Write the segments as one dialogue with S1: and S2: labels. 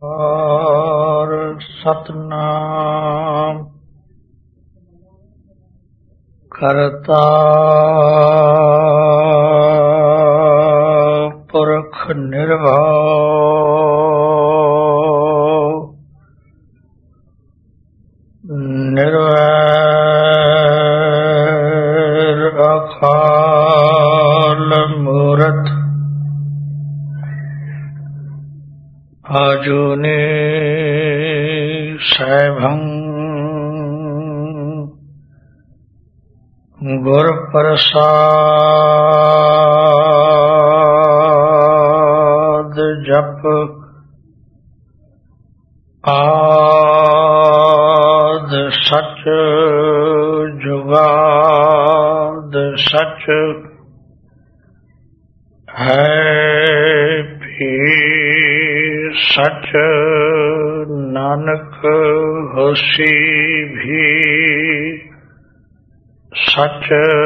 S1: ਔਰ ਸਤਨਾਮ ਕਰਤਾ ਪੁਰਖ ਨਿਰਭਉ ਨਿਰਵੈਰ ਅਕਾਲ ਮੂਰਤ ਆਜੂਨੀ ਸੈਭੰ ਗੁਰ ਪ੍ਰਸਾਦ ਜਪ ਆਦ ਸਚ ਜੁਗਾਦ ਸਚ ਹੈ ਭੀ सच नानक होसी भी सच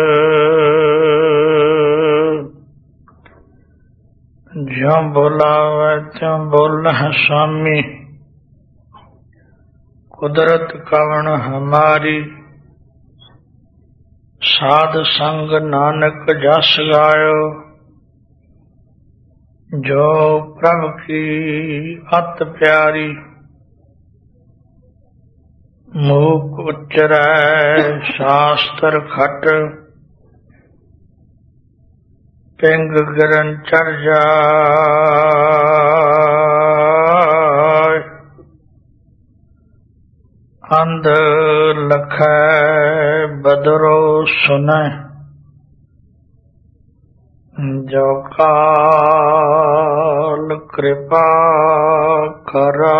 S1: ज्यों बोलावे त्यों बोलह स्वामी कुदरत कवण हमारी साध संग नानक जस गायो जो प्रभ की अत प्यारी मूक उच्चरै शास्त्र खट पिंग गिरन चढ़ जाय अंध लखै बदरो सुनै जो काल कृपा करा।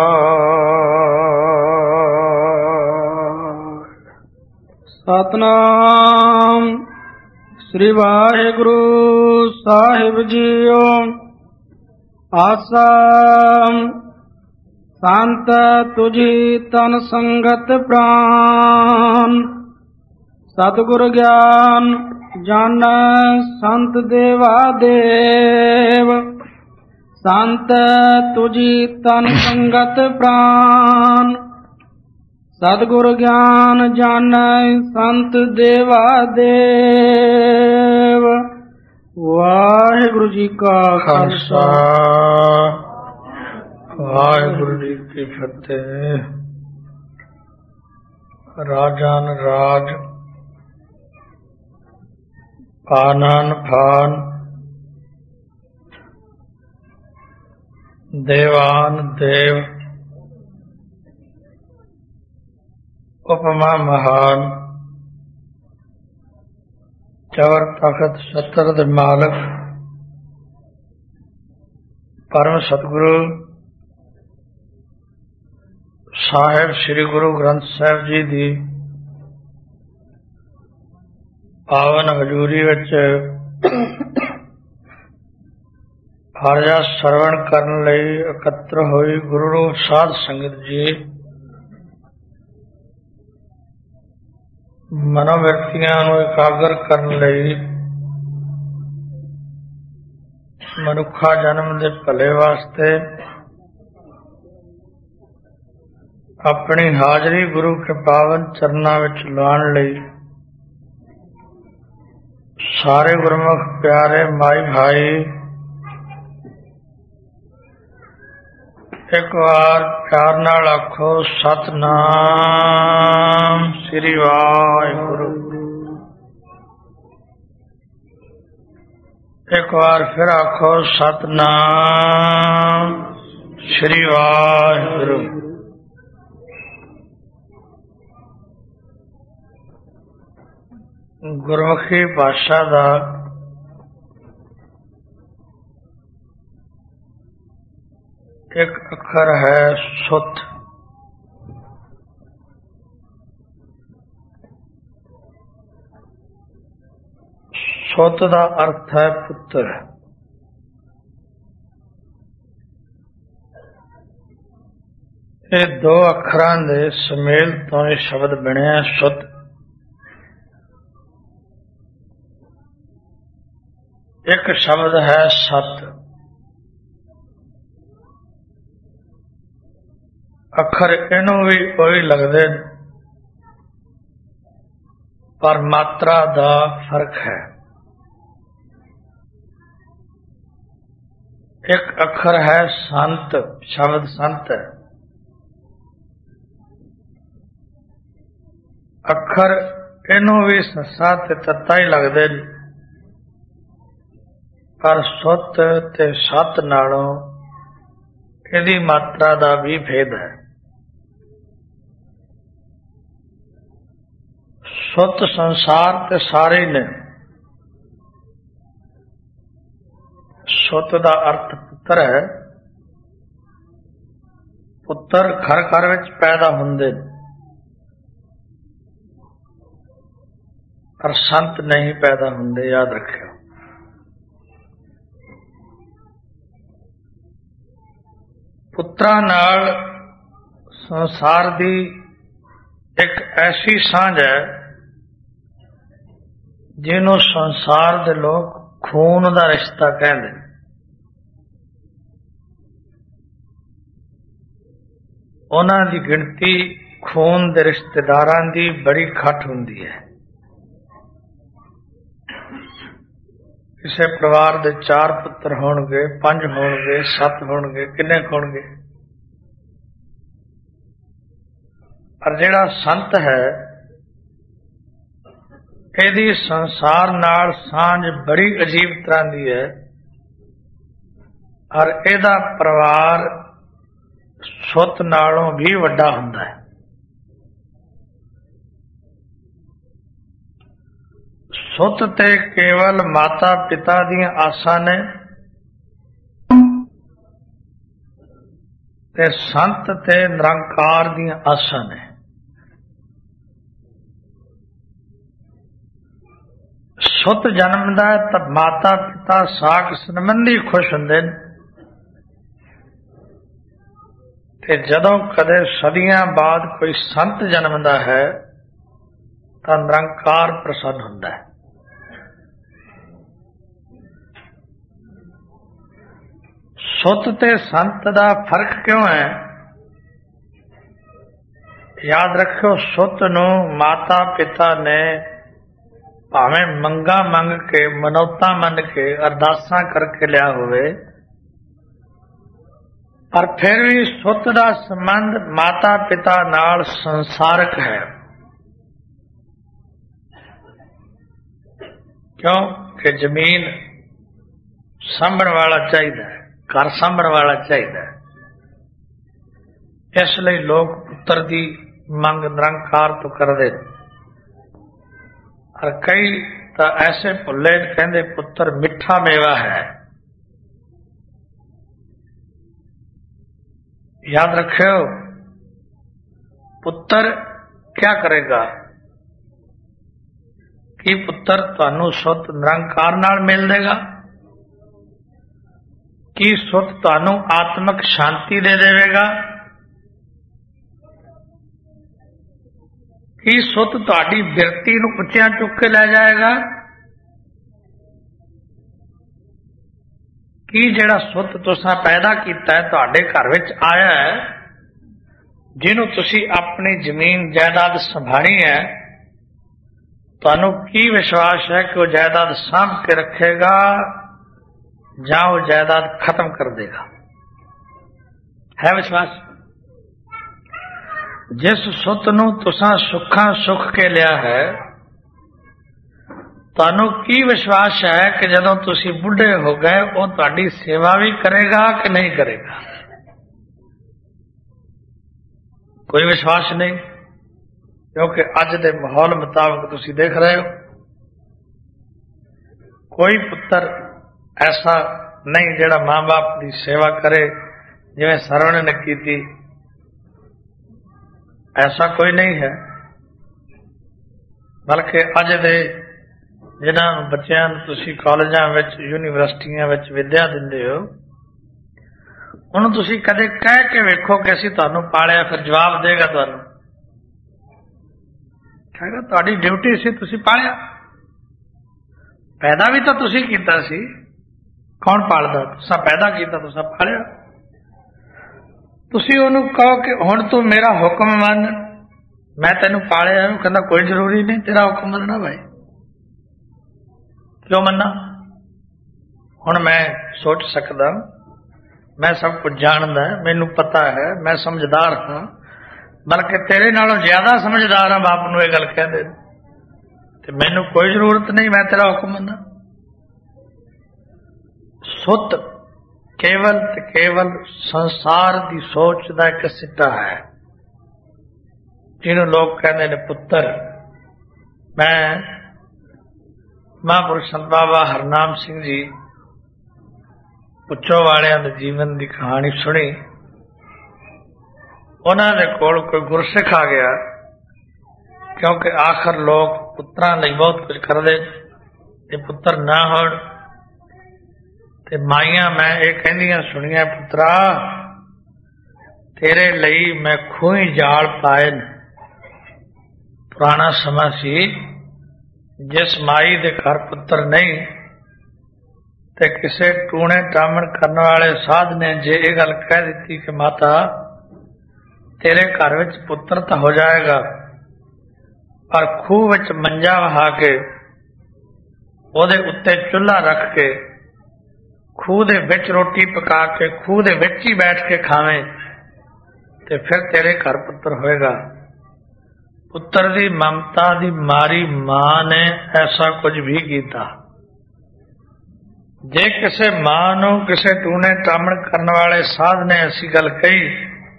S2: सतनाम श्री वाहिगुरु साहिब जीओ। आसा संत तुझी तन संगत प्राण सतगुर ज्ञान जन संत देवा देव संत तुझी तन संगत प्राण सतगुर ज्ञान जन संत देवा देव। वाहिगुरु जी का खालसा
S1: वाहिगुरु जी की फतेह। राजान राज आनन फान देवान देव उपमा महान चवर तखत सतर दे मालक परम सतगुरु साहिब श्री गुरु ग्रंथ साहिब जी दी पावन हजूरी विच हरजा सरवण करन लई इकत्र होई गुरु रूप साध संगत जी मनोवृत्तियां नूं एकागर करन लई मनुखा जन्म दे भले वास्ते अपनी हाजरी गुरु के पावन चरनां विच लाउण लई सारे गुरमुख प्यारे माई भाई एक बार प्यार नाल आखो सतनाम श्री वाहिगुरु। एक बार फिर आखो सतनाम श्री वाहिगुरु। गुरमुखी भाषा दा एक अखर है सुत। सुत दा अर्थ है पुत्र। ये दो अखरां दे सुमेल तो ये शब्द बनिया सुत। एक शब्द है सत। ਅੱਖਰ ਇਹਨੂੰ ਵੀ ਉਹੀ ਲੱਗਦੇ ਨੇ, ਪਰ ਮਾਤਰਾ ਦਾ ਫਰਕ ਹੈ। ਇੱਕ ਅੱਖਰ ਹੈ ਸੰਤ, ਸ਼ਬਦ ਸੰਤ ਹੈ। ਅੱਖਰ ਇਹਨੂੰ ਵੀ ਸੱਸਾ ਤੇ ਤੱਤਾ ਹੀ ਲੱਗਦੇ ਨੇ, ਪਰ ਸੁੱਤ ਤੇ ਸੱਤ ਨਾਲੋਂ ਇਹਦੀ ਮਾਤਰਾ ਦਾ ਵੀ ਭੇਦ ਹੈ। ਸੁੱਤ ਸੰਸਾਰ ਤੇ ਸਾਰੇ ਨੇ। ਸੁੱਤ ਦਾ ਅਰਥ ਪੁੱਤਰ ਹੈ। ਪੁੱਤਰ ਘਰ ਘਰ ਵਿੱਚ ਪੈਦਾ ਹੁੰਦੇ ਨੇ, ਪਰ ਸੰਤ ਨਹੀਂ ਪੈਦਾ ਹੁੰਦੇ, ਯਾਦ ਰੱਖਿਓ। ਪੁੱਤਰਾਂ ਨਾਲ ਸੰਸਾਰ ਦੀ ਇੱਕ ਐਸੀ ਸਾਂਝ ਹੈ ਜਿਹਨੂੰ ਸੰਸਾਰ ਦੇ ਲੋਕ ਖੂਨ ਦਾ ਰਿਸ਼ਤਾ ਕਹਿੰਦੇ। ਉਹਨਾਂ ਦੀ ਗਿਣਤੀ ਖੂਨ ਦੇ ਰਿਸ਼ਤੇਦਾਰਾਂ ਦੀ ਬੜੀ ਘੱਟ ਹੁੰਦੀ ਹੈ। ਕਿਸੇ ਪਰਿਵਾਰ ਦੇ 4 ਪੁੱਤਰ ਹੋਣਗੇ, 5 ਹੋਣਗੇ, 7 ਹੋਣਗੇ, ਕਿੰਨੇ ਹੋਣਗੇ। ਪਰ ਜਿਹੜਾ ਸੰਤ ਹੈ, ਇਹਦੀ ਸੰਸਾਰ ਨਾਲ ਸਾਂਝ ਬੜੀ ਅਜੀਬ ਤਰ੍ਹਾਂ ਦੀ ਹੈ, ਔਰ ਇਹਦਾ ਪਰਿਵਾਰ ਸੁੱਤ ਨਾਲੋਂ ਵੀ ਵੱਡਾ ਹੁੰਦਾ ਹੈ। ਸੁੱਤ ਤੇ ਕੇਵਲ ਮਾਤਾ ਪਿਤਾ ਦੀਆਂ ਆਸਾਂ ਨੇ, ਤੇ ਸੰਤ ਤੇ ਨਿਰੰਕਾਰ ਦੀਆਂ ਆਸਾਂ ਨੇ। ਸੁੱਤ ਜਨਮਦਾ ਤਾਂ ਮਾਤਾ ਪਿਤਾ ਸਾਕ ਸੰਬੰਧੀ ਖੁਸ਼ ਹੁੰਦੇ ਨੇ, ਤੇ ਜਦੋਂ ਕਦੇ ਸਦੀਆਂ ਬਾਅਦ ਕੋਈ ਸੰਤ ਜਨਮਦਾ ਹੈ ਤਾਂ ਨਿਰੰਕਾਰ ਪ੍ਰਸੰਨ ਹੁੰਦਾ ਹੈ। ਸੁੱਤ ਤੇ ਸੰਤ ਦਾ ਫਰਕ ਕਿਉਂ ਹੈ? ਯਾਦ ਰੱਖਿਓ, ਸੁੱਤ ਨੂੰ ਮਾਤਾ ਪਿਤਾ ਨੇ ਭਾਵੇਂ ਮੰਗਾ ਮੰਗ ਕੇ, ਮਨੌਤਾਂ ਮੰਨ ਕੇ, ਅਰਦਾਸਾਂ ਕਰਕੇ ਲਿਆ ਹੋਵੇ, ਪਰ ਫਿਰ ਵੀ ਸੁੱਤ ਦਾ ਸੰਬੰਧ ਮਾਤਾ ਪਿਤਾ ਨਾਲ ਸੰਸਾਰਕ ਹੈ। ਕਿਉਂ ਕਿ ਜ਼ਮੀਨ ਸਾਂਭਣ ਵਾਲਾ ਚਾਹੀਦਾ ਹੈ, ਘਰ ਸਾਂਭਣ ਵਾਲਾ ਚਾਹੀਦਾ ਹੈ। ਇਸ ਲਈ ਲੋਕ ਪੁੱਤਰ ਦੀ ਮੰਗ ਨਿਰੰਕਾਰ ਤੋਂ ਕਰਦੇ ਨੇ। ਔਰ ਕਈ ਤਾਂ ਐਸੇ ਭੁੱਲੇ ਕਹਿੰਦੇ ਪੁੱਤਰ ਮਿੱਠਾ ਮੇਵਾ ਹੈ। ਯਾਦ ਰੱਖਿਓ, ਪੁੱਤਰ ਕਿਆ ਕਰੇਗਾ? ਕੀ ਪੁੱਤਰ ਤੁਹਾਨੂੰ ਸੁੱਤ ਨਿਰੰਕਾਰ ਨਾਲ ਮਿਲ ਦੇਗਾ? ਕੀ ਸੁੱਤ ਤੁਹਾਨੂੰ ਆਤਮਿਕ ਸ਼ਾਂਤੀ ਦੇ ਦੇਵੇਗਾ? ਕੀ ਸੁੱਤ ਤੁਹਾਡੀ ਬਿਰਤੀ ਨੂੰ ਉੱਚਿਆਂ ਚੁੱਕ ਕੇ ਲੈ ਜਾਏਗਾ? ਕੀ ਜਿਹੜਾ ਸੁੱਤ ਤੁਸੀਂ ਪੈਦਾ ਕੀਤਾ ਹੈ, ਤੁਹਾਡੇ ਘਰ ਵਿੱਚ ਆਇਆ ਹੈ, ਜਿਹਨੂੰ ਤੁਸੀਂ ਆਪਣੀ ਜ਼ਮੀਨ ਜਾਇਦਾਦ ਸੰਭਾਲੀ ਹੈ, ਤੁਹਾਨੂੰ ਕੀ ਵਿਸ਼ਵਾਸ ਹੈ ਕਿ ਉਹ ਜਾਇਦਾਦ ਸਾਂਭ ਕੇ ਰੱਖੇਗਾ ਜਾਂ ਉਹ ਜਾਇਦਾਦ ਖਤਮ ਕਰ ਦੇਗਾ? ਹੈ ਵਿਸ਼ਵਾਸ? ਜਿਸ ਸੁੱਤ ਨੂੰ ਤੁਸੀਂ ਸੁੱਖਾਂ ਸੁੱਖ ਕੇ ਲਿਆ ਹੈ, ਤੁਹਾਨੂੰ ਕੀ ਵਿਸ਼ਵਾਸ ਹੈ ਕਿ ਜਦੋਂ ਤੁਸੀਂ ਬੁੱਢੇ ਹੋ ਗਏ ਉਹ ਤੁਹਾਡੀ ਸੇਵਾ ਵੀ ਕਰੇਗਾ ਕਿ ਨਹੀਂ ਕਰੇਗਾ? ਕੋਈ ਵਿਸ਼ਵਾਸ ਨਹੀਂ, ਕਿਉਂਕਿ ਅੱਜ ਦੇ ਮਾਹੌਲ ਮੁਤਾਬਕ ਤੁਸੀਂ ਦੇਖ ਰਹੇ ਹੋ, ਕੋਈ ਪੁੱਤਰ ਐਸਾ ਨਹੀਂ ਜਿਹੜਾ ਮਾਂ ਬਾਪ ਦੀ ਸੇਵਾ ਕਰੇ ਜਿਵੇਂ ਸਰਵਣ ਨੇ ਕੀਤੀ। ਐਸਾ ਕੋਈ ਨਹੀਂ ਹੈ। ਬਲਕਿ ਅੱਜ ਦੇ ਜਿਨ੍ਹਾਂ ਬੱਚਿਆਂ ਨੂੰ ਤੁਸੀਂ ਕਾਲਜਾਂ ਵਿੱਚ, ਯੂਨੀਵਰਸਿਟੀਆਂ ਵਿੱਚ ਵਿੱਦਿਆ ਦਿੰਦੇ ਹੋ, ਉਹਨੂੰ ਤੁਸੀਂ ਕਦੇ ਕਹਿ ਕੇ ਵੇਖੋ ਕਿ ਅਸੀਂ ਤੁਹਾਨੂੰ ਪਾਲਿਆ, ਫਿਰ ਜਵਾਬ ਦੇਗਾ ਤੁਹਾਨੂੰ, ਕਹੇਗਾ ਤੁਹਾਡੀ ਡਿਊਟੀ ਸੀ, ਤੁਸੀਂ ਪਾਲਿਆ। ਪੈਦਾ ਵੀ ਤਾਂ ਤੁਸੀਂ ਕੀਤਾ ਸੀ, ਕੌਣ ਪਾਲਦਾ? ਤੁਸੀਂ ਪੈਦਾ ਕੀਤਾ, ਤੁਸੀਂ ਪਾਲਿਆ। ਤੁਸੀਂ ਉਹਨੂੰ ਕਹੋ ਕਿ ਹੁਣ ਤੂੰ ਮੇਰਾ ਹੁਕਮ ਮੰਨ, ਮੈਂ ਤੈਨੂੰ ਪਾਲਿਆ। ਉਹ ਕਹਿੰਦਾ ਕੋਈ ਜ਼ਰੂਰੀ ਨਹੀਂ ਤੇਰਾ ਹੁਕਮ ਮੰਨਣਾ ਭਾਈ, ਕਿਉਂ ਮੰਨਾਂ? ਹੁਣ ਮੈਂ ਸੋਚ ਸਕਦਾ, ਮੈਂ ਸਭ ਕੁਝ ਜਾਣਦਾ, ਮੈਨੂੰ ਪਤਾ ਹੈ, ਮੈਂ ਸਮਝਦਾਰ ਹਾਂ, ਬਲਕਿ ਤੇਰੇ ਨਾਲੋਂ ਜ਼ਿਆਦਾ ਸਮਝਦਾਰ ਹਾਂ। ਬਾਪ ਨੂੰ ਇਹ ਗੱਲ ਕਹਿੰਦੇ ਤੇ ਮੈਨੂੰ ਕੋਈ ਜ਼ਰੂਰਤ ਨਹੀਂ, ਮੈਂ ਤੇਰਾ ਹੁਕਮ ਮੰਨਾਂ। ਸੁੱਤ ਕੇਵਲ ਤੇ ਕੇਵਲ ਸੰਸਾਰ ਦੀ ਸੋਚ ਦਾ ਇੱਕ ਸਿੱਟਾ ਹੈ, ਜਿਹਨੂੰ ਲੋਕ ਕਹਿੰਦੇ ਨੇ ਪੁੱਤਰ। ਮੈਂ ਮਹਾਂਪੁਰਸ਼ ਸੰਤ ਬਾਬਾ ਹਰਨਾਮ ਸਿੰਘ ਜੀ ਪੁੱਛੋ ਵਾਲਿਆਂ ਦੇ ਜੀਵਨ ਦੀ ਕਹਾਣੀ ਸੁਣੀ। ਉਹਨਾਂ ਦੇ ਕੋਲ ਕੋਈ ਗੁਰਸਿੱਖ ਆ ਗਿਆ, ਕਿਉਂਕਿ ਆਖਰ ਲੋਕ ਪੁੱਤਰਾਂ ਲਈ ਬਹੁਤ ਕੁਝ ਕਰਦੇ, ਤੇ ਪੁੱਤਰ ਨਾ ਹੋਣ ਤੇ ਮਾਈਆਂ ਮੈਂ ਇਹ ਕਹਿੰਦੀਆਂ ਸੁਣੀਆਂ, ਪੁੱਤਰਾ ਤੇਰੇ ਲਈ ਮੈਂ ਖੂਹੀ ਜਾਲ ਪਾਏ ਨੇ। ਪੁਰਾਣਾ ਸਮਾਂ ਸੀ, ਜਿਸ ਮਾਈ ਦੇ ਘਰ ਪੁੱਤਰ ਨਹੀਂ ਤੇ ਕਿਸੇ ਟੂਣੇ ਟਾਮਣ ਕਰਨ ਵਾਲੇ ਸਾਧ ਨੇ ਜੇ ਇਹ ਗੱਲ ਕਹਿ ਦਿੱਤੀ ਕਿ ਮਾਤਾ ਤੇਰੇ ਘਰ ਵਿੱਚ ਪੁੱਤਰ ਤਾਂ ਹੋ ਜਾਏਗਾ, ਪਰ ਖੂਹ ਵਿੱਚ ਮੰਜਾ ਵਹਾ ਕੇ ਉਹਦੇ ਉੱਤੇ ਚੁੱਲ੍ਹਾ ਰੱਖ ਕੇ ਖੂਹ ਦੇ ਵਿੱਚ ਰੋਟੀ ਪਕਾ ਕੇ ਖੂਹ ਦੇ ਵਿੱਚ ਹੀ ਬੈਠ ਕੇ ਖਾਵੇਂ ਤੇ ਫਿਰ ਤੇਰੇ ਘਰ ਪੁੱਤਰ ਹੋਏਗਾ। ਪੁੱਤਰ ਦੀ ਮਮਤਾ ਦੀ ਮਾਰੀ ਮਾਂ ਨੇ ਐਸਾ ਕੁਝ ਵੀ ਕੀਤਾ। ਜੇ ਕਿਸੇ ਮਾਂ ਨੂੰ ਕਿਸੇ ਟੂਣੇ ਟਾਮਣ ਕਰਨ ਵਾਲੇ ਸਾਧ ਨੇ ਐਸੀ ਗੱਲ ਕਹੀ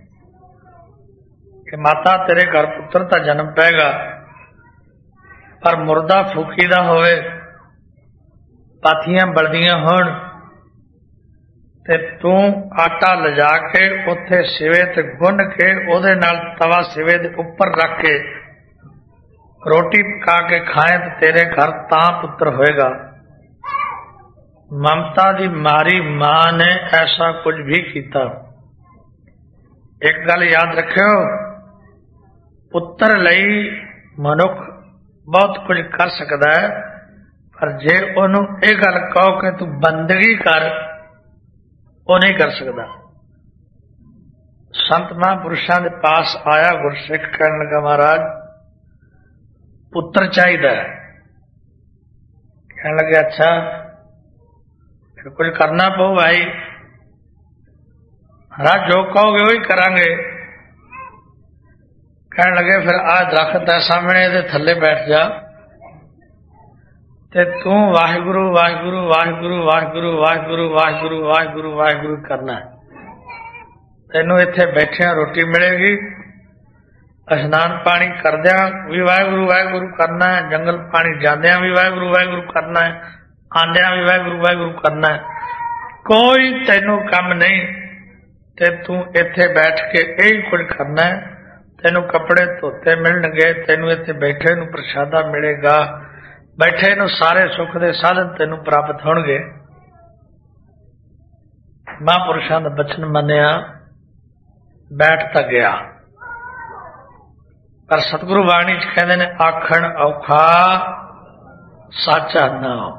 S1: ਕਿ ਮਾਤਾ ਤੇਰੇ ਘਰ ਪੁੱਤਰ ਤਾਂ ਜਨਮ ਪਏਗਾ, ਪਰ ਮੁਰਦਾ ਫੂਕੀਦਾ ਹੋਵੇ, ਪਾਥੀਆਂ ਬਲਦੀਆਂ ਹੋਣ ਤੇ ਤੂੰ ਆਟਾ ਲਿਜਾ ਕੇ ਉੱਥੇ ਸਿਵੇ ਤੇ ਗੁੰਨ ਕੇ ਉਹਦੇ ਨਾਲ ਤਵਾ ਸਿਵੇ ਦੇ ਉੱਪਰ ਰੱਖ ਕੇ ਰੋਟੀ ਪਕਾ ਕੇ ਖਾਏ ਤੇ ਤੇਰੇ ਘਰ ਤਾਂ ਪੁੱਤਰ ਹੋਏਗਾ। ਮਮਤਾ ਦੀ ਮਾਰੀ ਮਾਂ ਨੇ ਐਸਾ ਕੁਝ ਵੀ ਕੀਤਾ। ਇੱਕ ਗੱਲ ਯਾਦ ਰੱਖਿਓ, ਪੁੱਤਰ ਲਈ ਮਨੁੱਖ ਬਹੁਤ ਕੁਝ ਕਰ ਸਕਦਾ ਹੈ, ਪਰ ਜੇ ਉਹਨੂੰ ਇਹ ਗੱਲ ਕਹੋ ਕਿ ਤੂੰ ਬੰਦਗੀ ਕਰ, ਉਹ ਨਹੀਂ ਕਰ ਸਕਦਾ। ਸੰਤ ਮਹਾਂਪੁਰਸ਼ਾਂ ਦੇ ਪਾਸ ਆਇਆ ਗੁਰਸਿੱਖ, ਕਹਿਣ ਲੱਗਾ ਮਹਾਰਾਜ ਪੁੱਤਰ ਚਾਹੀਦਾ ਹੈ। ਕਹਿਣ ਲੱਗੇ ਅੱਛਾ ਫਿਰ ਕੁਝ ਕਰਨਾ ਪਊ ਭਾਈ। ਮਹਾਰਾਜ ਜੋ ਕਹੋਗੇ ਉਹੀ ਕਰਾਂਗੇ। ਕਹਿਣ ਲੱਗੇ ਫਿਰ ਆਹ ਦਰਖਤ ਹੈ ਸਾਹਮਣੇ, ਇਹਦੇ ਥੱਲੇ ਬੈਠ ਜਾ ਤੇ ਤੂੰ ਵਾਹਿਗੁਰੂ ਵਾਹਿਗੁਰੂ ਵਾਹਿਗੁਰੂ ਵਾਹਿਗੁਰੂ ਵਾਹਿਗੁਰੂ ਵਾਹਿਗੁਰੂ ਵਾਹਿਗੁਰੂ ਵਾਹਿਗੁਰੂ ਕਰਨਾ। ਤੈਨੂੰ ਇੱਥੇ ਬੈਠਿਆਂ ਰੋਟੀ ਮਿਲੇਗੀ, ਇਸ਼ਨਾਨ ਪਾਣੀ ਕਰਦਿਆਂ ਵੀ ਵਾਹਿਗੁਰੂ ਵਾਹਿਗੁਰੂ ਕਰਨਾ ਹੈ, ਜੰਗਲ ਪਾਣੀ ਜਾਂਦਿਆਂ ਵੀ ਵਾਹਿਗੁਰੂ ਵਾਹਿਗੁਰੂ ਕਰਨਾ ਹੈ, ਆਂਦਿਆਂ ਵੀ ਵਾਹਿਗੁਰੂ ਵਾਹਿਗੁਰੂ ਕਰਨਾ ਹੈ। ਕੋਈ ਤੈਨੂੰ ਕੰਮ ਨਹੀਂ ਤੇ ਤੂੰ ਇੱਥੇ ਬੈਠ ਕੇ ਇਹ ਕੁਝ ਕਰਨਾ ਹੈ। ਤੈਨੂੰ ਕੱਪੜੇ ਧੋਤੇ ਮਿਲਣਗੇ, ਤੈਨੂੰ ਇੱਥੇ ਬੈਠੇ ਨੂੰ ਪ੍ਰਸ਼ਾਦਾ ਮਿਲੇਗਾ, ਬੈਠੇ ਨੂੰ ਸਾਰੇ ਸੁੱਖ ਦੇ ਸਾਧਨ ਤੈਨੂੰ ਪ੍ਰਾਪਤ ਹੋਣਗੇ। ਮਹਾਂਪੁਰਸ਼ਾਂ ਦਾ ਬਚਨ ਮੰਨਿਆ, ਬੈਠ ਤਾਂ ਗਿਆ, ਪਰ ਸਤਿਗੁਰੂ ਬਾਣੀ ਚ ਕਹਿੰਦੇ ਨੇ ਆਖਣ ਔਖਾ ਸਾਚਾ ਨਾਮ।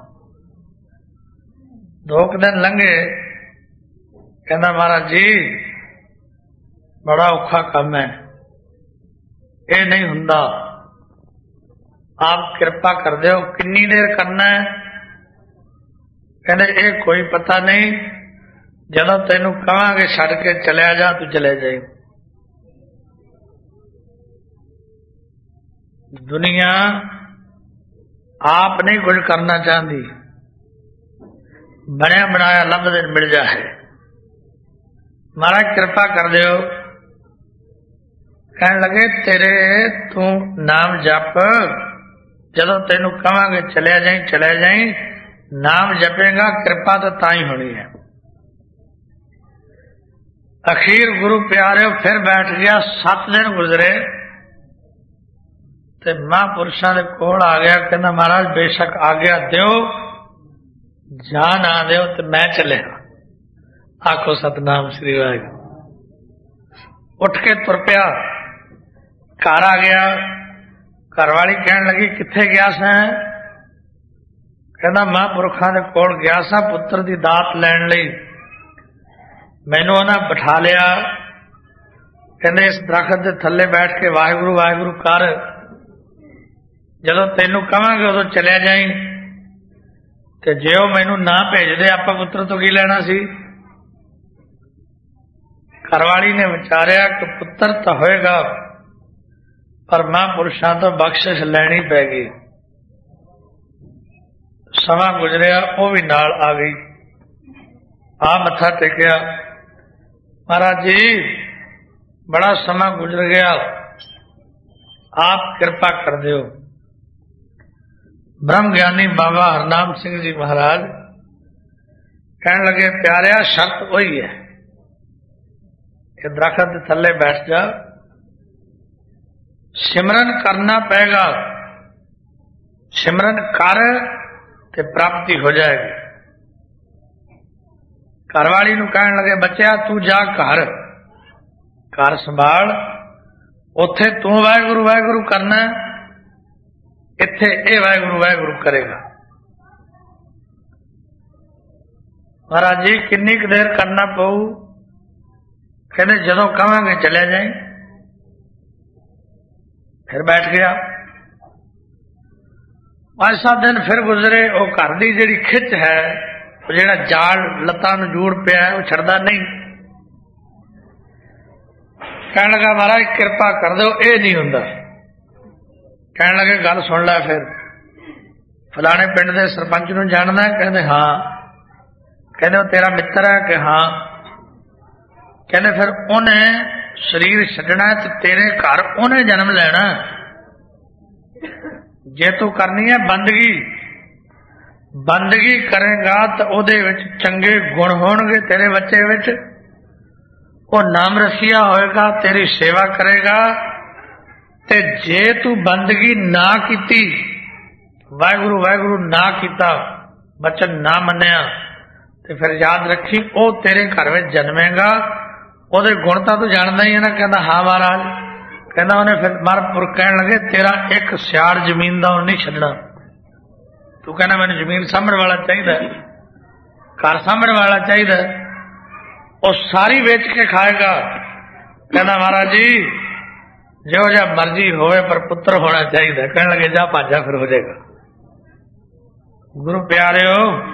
S1: 2 ਦਿਨ ਲੰਘੇ, ਕਹਿੰਦਾ ਮਹਾਰਾਜ ਜੀ ਬੜਾ ਔਖਾ ਕੰਮ ਹੈ, ਇਹ ਨਹੀਂ ਹੁੰਦਾ, ਆਪ ਕਿਰਪਾ ਕਰ ਦਿਓ। ਕਿੰਨੀ ਦੇਰ ਕਰਨਾ ਹੈ? ਕਹਿੰਦੇ ਇਹ ਕੋਈ ਪਤਾ ਨਹੀਂ, ਜਦੋਂ ਤੈਨੂੰ ਕਹਾਂਗੇ ਛੱਡ ਕੇ ਚਲਿਆ ਜਾ ਤੂੰ ਚਲੇ ਜਾਏ। ਦੁਨੀਆ ਆਪ ਨਹੀਂ ਕੁਝ ਕਰਨਾ ਚਾਹੁੰਦੀ, ਬਣਿਆ ਬਣਾਇਆ ਲੱਭਦੇ ਮਿਲ ਜਾਏ। ਮਹਾਰਾਜ ਕਿਰਪਾ ਕਰ ਦਿਓ। ਕਹਿਣ ਲੱਗੇ ਤੇਰੇ ਤੂੰ ਨਾਮ ਜਪ, ਜਦੋਂ ਤੈਨੂੰ ਕਹਾਂਗੇ ਚਲਿਆ ਜਾਈ ਚਲਿਆ ਜਾਈ, ਨਾਮ ਜਪੇਗਾ ਕਿਰਪਾ ਤਾਂ ਹੀ ਹੋਣੀ ਹੈ। ਅਖੀਰ ਗੁਰੂ ਪਿਆਰਿਓ ਫਿਰ ਬੈਠ ਗਿਆ। 7 ਦਿਨ ਗੁਜ਼ਰੇ ਤੇ ਮਹਾਂਪੁਰਸ਼ਾਂ ਦੇ ਕੋਲ ਆ ਗਿਆ, ਕਹਿੰਦਾ ਮਹਾਰਾਜ ਬੇਸ਼ੱਕ ਆਗਿਆ ਦਿਓ, ਜਾਂ ਨਾ ਦਿਓ ਤੇ ਮੈਂ ਚੱਲਿਆ। ਆਖੋ ਸਤਨਾਮ ਸ੍ਰੀ ਵਾਹਿਗੁਰੂ। ਉੱਠ ਕੇ ਤੁਰ ਪਿਆ, ਘਰ ਆ ਗਿਆ। ਘਰ ਵਾਲੀ ਕਹਿਣ ਲੱਗੀ ਕਿੱਥੇ ਗਿਆ ਸਾਂ? ਕਹਿੰਦਾ ਮਹਾਂਪੁਰਖਾਂ ਦੇ ਕੋਲ ਗਿਆ ਸਾਂ ਪੁੱਤਰ ਦੀ ਦਾਤ ਲੈਣ ਲਈ। ਮੈਨੂੰ ਉਹਨਾਂ ਬਿਠਾ ਲਿਆ, कहते इस दरखत के थले बैठ के वाहिगुरु वाहिगुरु कर, जदों तेनू कहांगे उदों चलिया जाई, ते जे वो मैनू ना भेजदे आपां पुत्र तो की लेना सी। घरवाली ने विचारिया कि पुत्र तो होएगा पर महापुरुषों तो बख्शिश लैनी पैगी। समा गुजरिया वो भी नाल आ गई, आ मत्था टेकिया, महाराज जी बड़ा समा गुजर गया, आप कृपा कर दियो। ब्रह्म ज्ञानी बाबा हरनाम सिंह जी महाराज कहने लगे, प्यारिया शर्त वही है कि दरखत थले बैठ जा, सिमरन करना पड़ेगा, सिमरन कर ते प्राप्ति हो जाएगी। घरवाली नूं कहण लगे, बच्चा तू जा घर संभाल, उथे तू वाहिगुरु वाहिगुरु करना, इत्थे ए वाहिगुरु वाहिगुरु करेगा। महाराज जी किन्नी क देर करना पऊ? कहने जदों कहांगे चलिया जाए। फिर बैठ गया। 5-7 दिन फिर गुजरे, वो घर की जिहड़ी खिच है, वो जिहड़ा जाल लत्तां नूं जोड़ पिया है, वो छड़दा नहीं। कहने लगा, महाराज कृपा कर दो, ये नहीं हुंदा। कहने लगे, गल सुन लै, फिर फलाने पिंड दे सरपंच नूं जानदा है? कहंदे हाँ। कहंदे वो तेरा मित्र है? कि हाँ। कहने फिर उन्हें शरीर छड्डना ते तेरे घर उन्हें जन्म लेना, जे तू करनी है बंदगी, बंदगी करेगा तो उहदे विच चंगे गुण होणगे तेरे बच्चे विच, वो नाम रसिया होएगा, तेरी सेवा करेगा। ते जे तू बंदगी ना कीती, वाहिगुरु वाहिगुरु ना कीता, बचन ना मन्निया, ते फिर याद रखी वो तेरे घर में जन्मेगा। ਉਹਦੇ ਗੁਣ ਤਾਂ ਤੂੰ ਜਾਣਦਾ ਹੀ ਹੈ ਨਾ? ਕਹਿੰਦਾ ਹਾਂ ਮਹਾਰਾਜ। ਕਹਿੰਦਾ ਉਹਨੇ ਫਿਰ ਮਹਾਂਪੁਰ ਕਹਿਣ ਲੱਗੇ, ਤੇਰਾ ਇੱਕ ਸਿਆੜ ਜ਼ਮੀਨ ਦਾ ਉਹ ਨਹੀਂ ਛੱਡਣਾ। ਤੂੰ ਕਹਿੰਦਾ ਮੈਨੂੰ ਜ਼ਮੀਨ ਸਾਂਭਣ ਵਾਲਾ ਚਾਹੀਦਾ, ਘਰ ਸਾਂਭਣ ਵਾਲਾ ਚਾਹੀਦਾ, ਉਹ ਸਾਰੀ ਵੇਚ ਕੇ ਖਾਏਗਾ। ਕਹਿੰਦਾ ਮਹਾਰਾਜ ਜੀ ਜਿਹੋ ਜਿਹਾ ਮਰਜ਼ੀ ਹੋਵੇ ਪਰ ਪੁੱਤਰ ਹੋਣਾ ਚਾਹੀਦਾ। ਕਹਿਣ ਲੱਗੇ ਜਾ ਭਾਜਾ, ਫਿਰ ਹੋ ਜਾਏਗਾ। ਗੁਰੂ ਪਿਆਰਿਓ,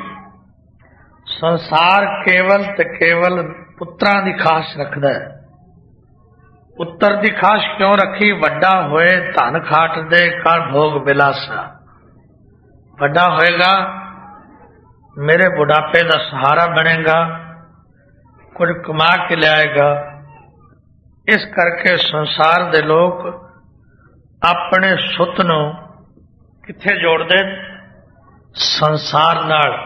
S1: ਸੰਸਾਰ ਕੇਵਲ ਤੇ ਕੇਵਲ पुत्रां दी खास रखदा है। पुत्र दी खास क्यों रखी? वड्डा होए धन खाट दे कर भोग बिलासा, वड्डा होएगा मेरे बुढ़ापे दा सहारा बनेगा, कुछ कमा के लाएगा। इस करके संसार दे लोग अपने सुत नूं किथे जोड़दे? संसार नाल,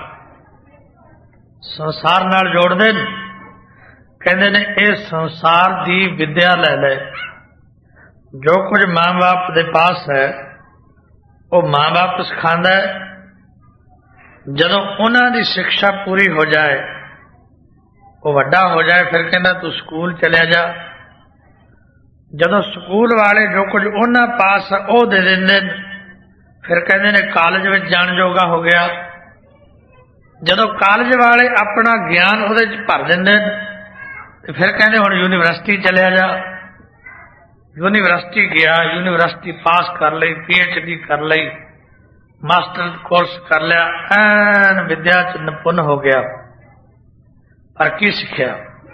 S1: संसार नाल जोड़दे। कहते ने ये संसार दी विद्या ले ले, जो कुछ मां बाप दे पास है वो मां बाप सिखांदा है। जदों उन्हां दी शिक्षा पूरी हो जाए, वो वड्डा हो जाए, फिर कहना तू स्कूल चलिया जा। जदों स्कूल वाले जो कुछ उन्हां पास है वो दे देंदे, फिर कहते ने कॉलेज में जाण जोगा हो गया। जदों कॉलेज वाले अपना ज्ञान उहदे च भर देंदे, फिर कहते हुण यूनिवर्सिटी चलिया जा। यूनिवर्सिटी गया, यूनिवर्सिटी पास कर ली, PhD कर ली, मास्टर कोर्स कर लिया, ऐन विद्या च निपुण हो गया। पर की सीखिया?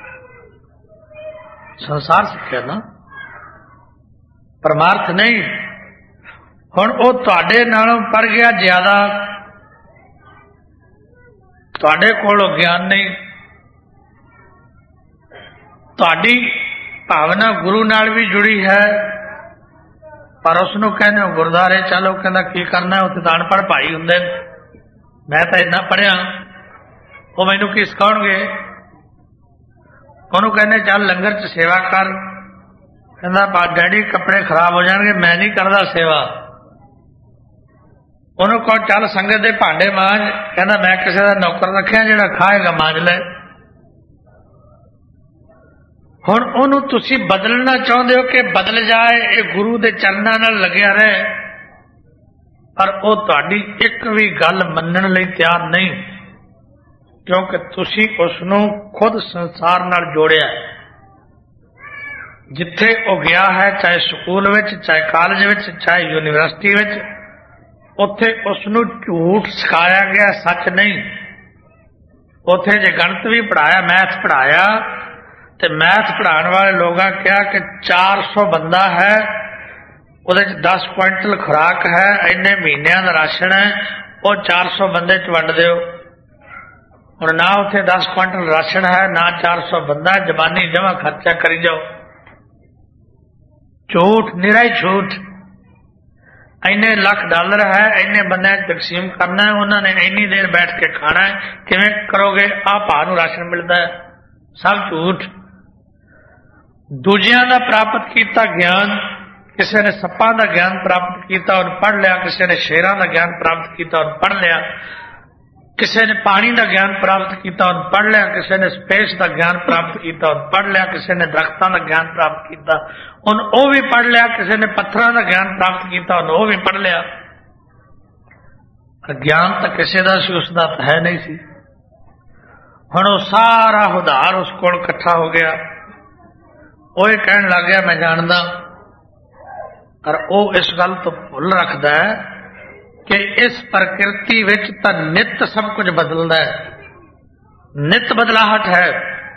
S1: संसार सीखिया ना, परमार्थ नहीं। हुण वो तुहाडे नालों पढ़ गया ज्यादा, तुहाडे कोलों ज्ञान नहीं। तुहाडी भावना गुरु नाल भी जुड़ी है, पर उसनों कहने हो गुरुद्वारे चलो, कहना की करना, उत्थे तां अनपढ़ भाई हुंदे, मैं तो इन्ना पढ़िया, वो मैनू की सिखाउणगे। उन्होंने कहने चल लंगर च सेवा कर, कहना डैडी कपड़े खराब हो जाएंगे, मैं नहीं करता सेवा। उन्होंने कहो चल संगत दे भांडे मांज, कहना मैं किसी का नौकर रखिया जिहड़ा खाएगा मांज ले। हुण उहनूं तुसीं बदलना चाहुंदे हो कि बदल जाए, ये गुरु दे चरनां नाल लग्या रहे, पर वो तुहाडी एक भी गल मन्नण लई तैयार नहीं, क्योंकि तुसीं उसनूं खुद संसार नाल जोड़िया। जिथे वो गया है, चाहे स्कूल विच, चाहे कॉलेज विच, चाहे यूनिवर्सिटी विच, उत्थे उसनूं झूठ सिखाया गया, सच नहीं। उत्थे जे गणित भी पढ़ाया, मैथ पढ़ाया, तो मैथ पढ़ाने वाले लोगों कहा कि 400 बंदा है, ਉਹਦੇ 10 ਕੁਇੰਟਲ खुराक है, इन्ने महीनों का राशन है, वो 400 बंदे च वंड दिओ। हुण ना उत्थे 10 कुइंटल राशन है, ना 400 बंदा, जबानी जमा खर्चा करी जाओ। झूठ, निरा ही झूठ। इन्ने लाख डॉलर है, इन्ने बंदे तकसीम करना है, उन्होंने इन्नी देर बैठ के खाना है, किवें करोगे? आ भा नूं राशन मिलता है, सब झूठ। दूजियां दा प्राप्त कीता ज्ञान, किसी ने सप्पां का ज्ञान प्राप्त किया और पढ़ लिया, किसी ने शेरां का ज्ञान प्राप्त किया और पढ़ लिया, किसी ने पानी का ज्ञान प्राप्त किया और पढ़ लिया, किसी ने स्पेस का ज्ञान प्राप्त किया और पढ़ लिया, किसी ने दरख्तों का ज्ञान प्राप्त किया और वो भी पढ़ लिया, किसी ने पत्थरों का ज्ञान प्राप्त किया और वो भी पढ़ लिया। ज्ञान तो किसी का सी, उसका है नहीं सी। हुण वो सारा उधार उस कोल इकट्ठा हो गया। वो ये कहन लग गया मैं जानदा, और वो इस गल तो भुल रखता है कि इस प्रकृति विच तां नित सब कुछ बदलता है, नित बदलाहट है।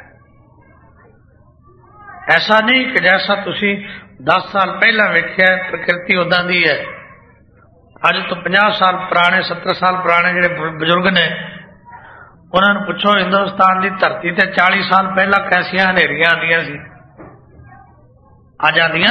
S1: ऐसा नहीं कि जैसा तुसी 10 साल पहला वेख्या प्रकृति उदां दी है। अज तो 50 साल पुराने, 70 साल पुराने जिहड़े बुजुर्ग ने, उन्होंने पुछो हिंदुस्तान की धरती ते 40 साल पहला कैसियां हनेरियां आंदियां सी, आ जांदियां।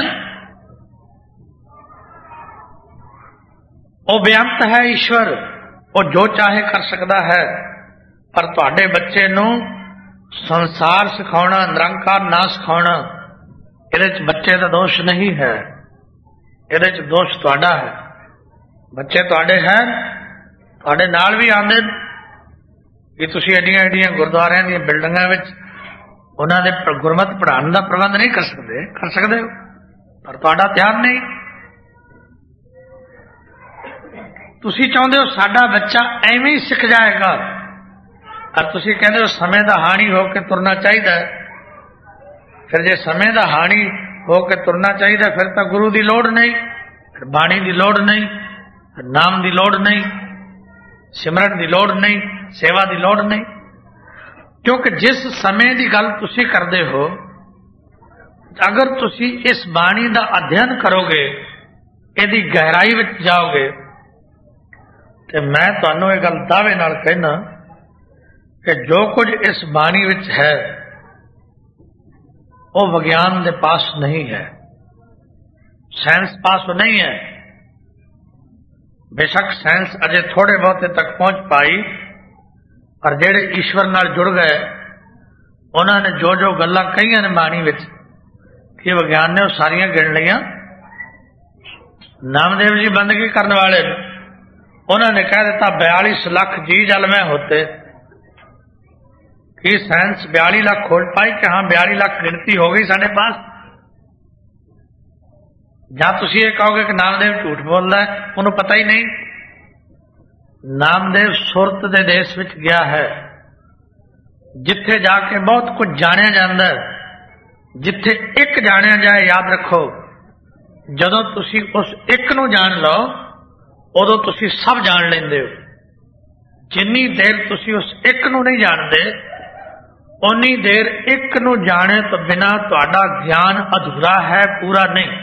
S1: वो बेअंत है ईश्वर, वो जो चाहे कर सकता है, पर तुहाडे बच्चे नूं संसार सिखाउणा, निरंकार ना सिखाउणा, इहदे च बच्चे का दोष नहीं है, इहदे च दोष तुहाडा है। बच्चे तुहाडे हैं, तुहाडे नाल भी आंदे कि तुसीं एडियां एडियां गुरुद्वारियां दी बिल्डिंगां विच उन्हां दे गुरमत पढ़ाउण दा प्रबंध नहीं कर सकदे हो, पर तुहाडा ध्यान नहीं। तुसी चाहते हो साडा बच्चा एवं ही सीख जाएगा, और तुसी कहते हो समय का हानि होकर तुरना चाहिए। फिर जे समय का हानि होकर तुरना चाहिए, फिर तो गुरु की लोड़ नहीं, फिर बाणी की लोड़ नहीं, नाम की लोड़ नहीं, सिमरन की लोड़ नहीं, सेवा की लोड़ नहीं। क्योंकि जिस समय की गल तुसी करते हो, अगर तुसी इस बाणी का अध्ययन करोगे, यदि गहराई में जाओगे, तो मैं तुहानू ये गल दावे नाल कहना कि जो कुछ इस बाणी विच है वो विज्ञान के पास नहीं है, साइंस पास नहीं है। बेशक साइंस अजे थोड़े बहुते तक पहुंच पाई, पर जेड़े ईश्वर नाल जुड़ गए, उन्होंने जो जो गल्लां कहियां ने बाणी विच, कि विज्ञान ने वो सारियां गिन लियां। नामदेव जी बंदगी करने वाले, उन्होंने कह दिता 42 लाख जी जल में होते। कि साइंस 42 लाख खोल पाई कि हाँ 42 लाख गिनती हो गई साढ़े पास? ਜਾਂ ਤੁਸੀਂ ਇਹ ਕਹੋਗੇ कि नामदेव झूठ बोलता है, उन्होंने पता ही नहीं। नामदेव सुरत के देश विच गया है, जिथे जाके बहुत कुछ जानिया जाता है। जिथे एक जानिया जाए, याद रखो, जदों तुसी उस एक नूं जान लो, उदों तुसी सब जान लेंदे हो। जिन्नी देर तुसी उस एक नूं नहीं जानते, उन्नी देर एक नूं जाने तो बिना तुहाडा ज्ञान अधूरा है, पूरा नहीं।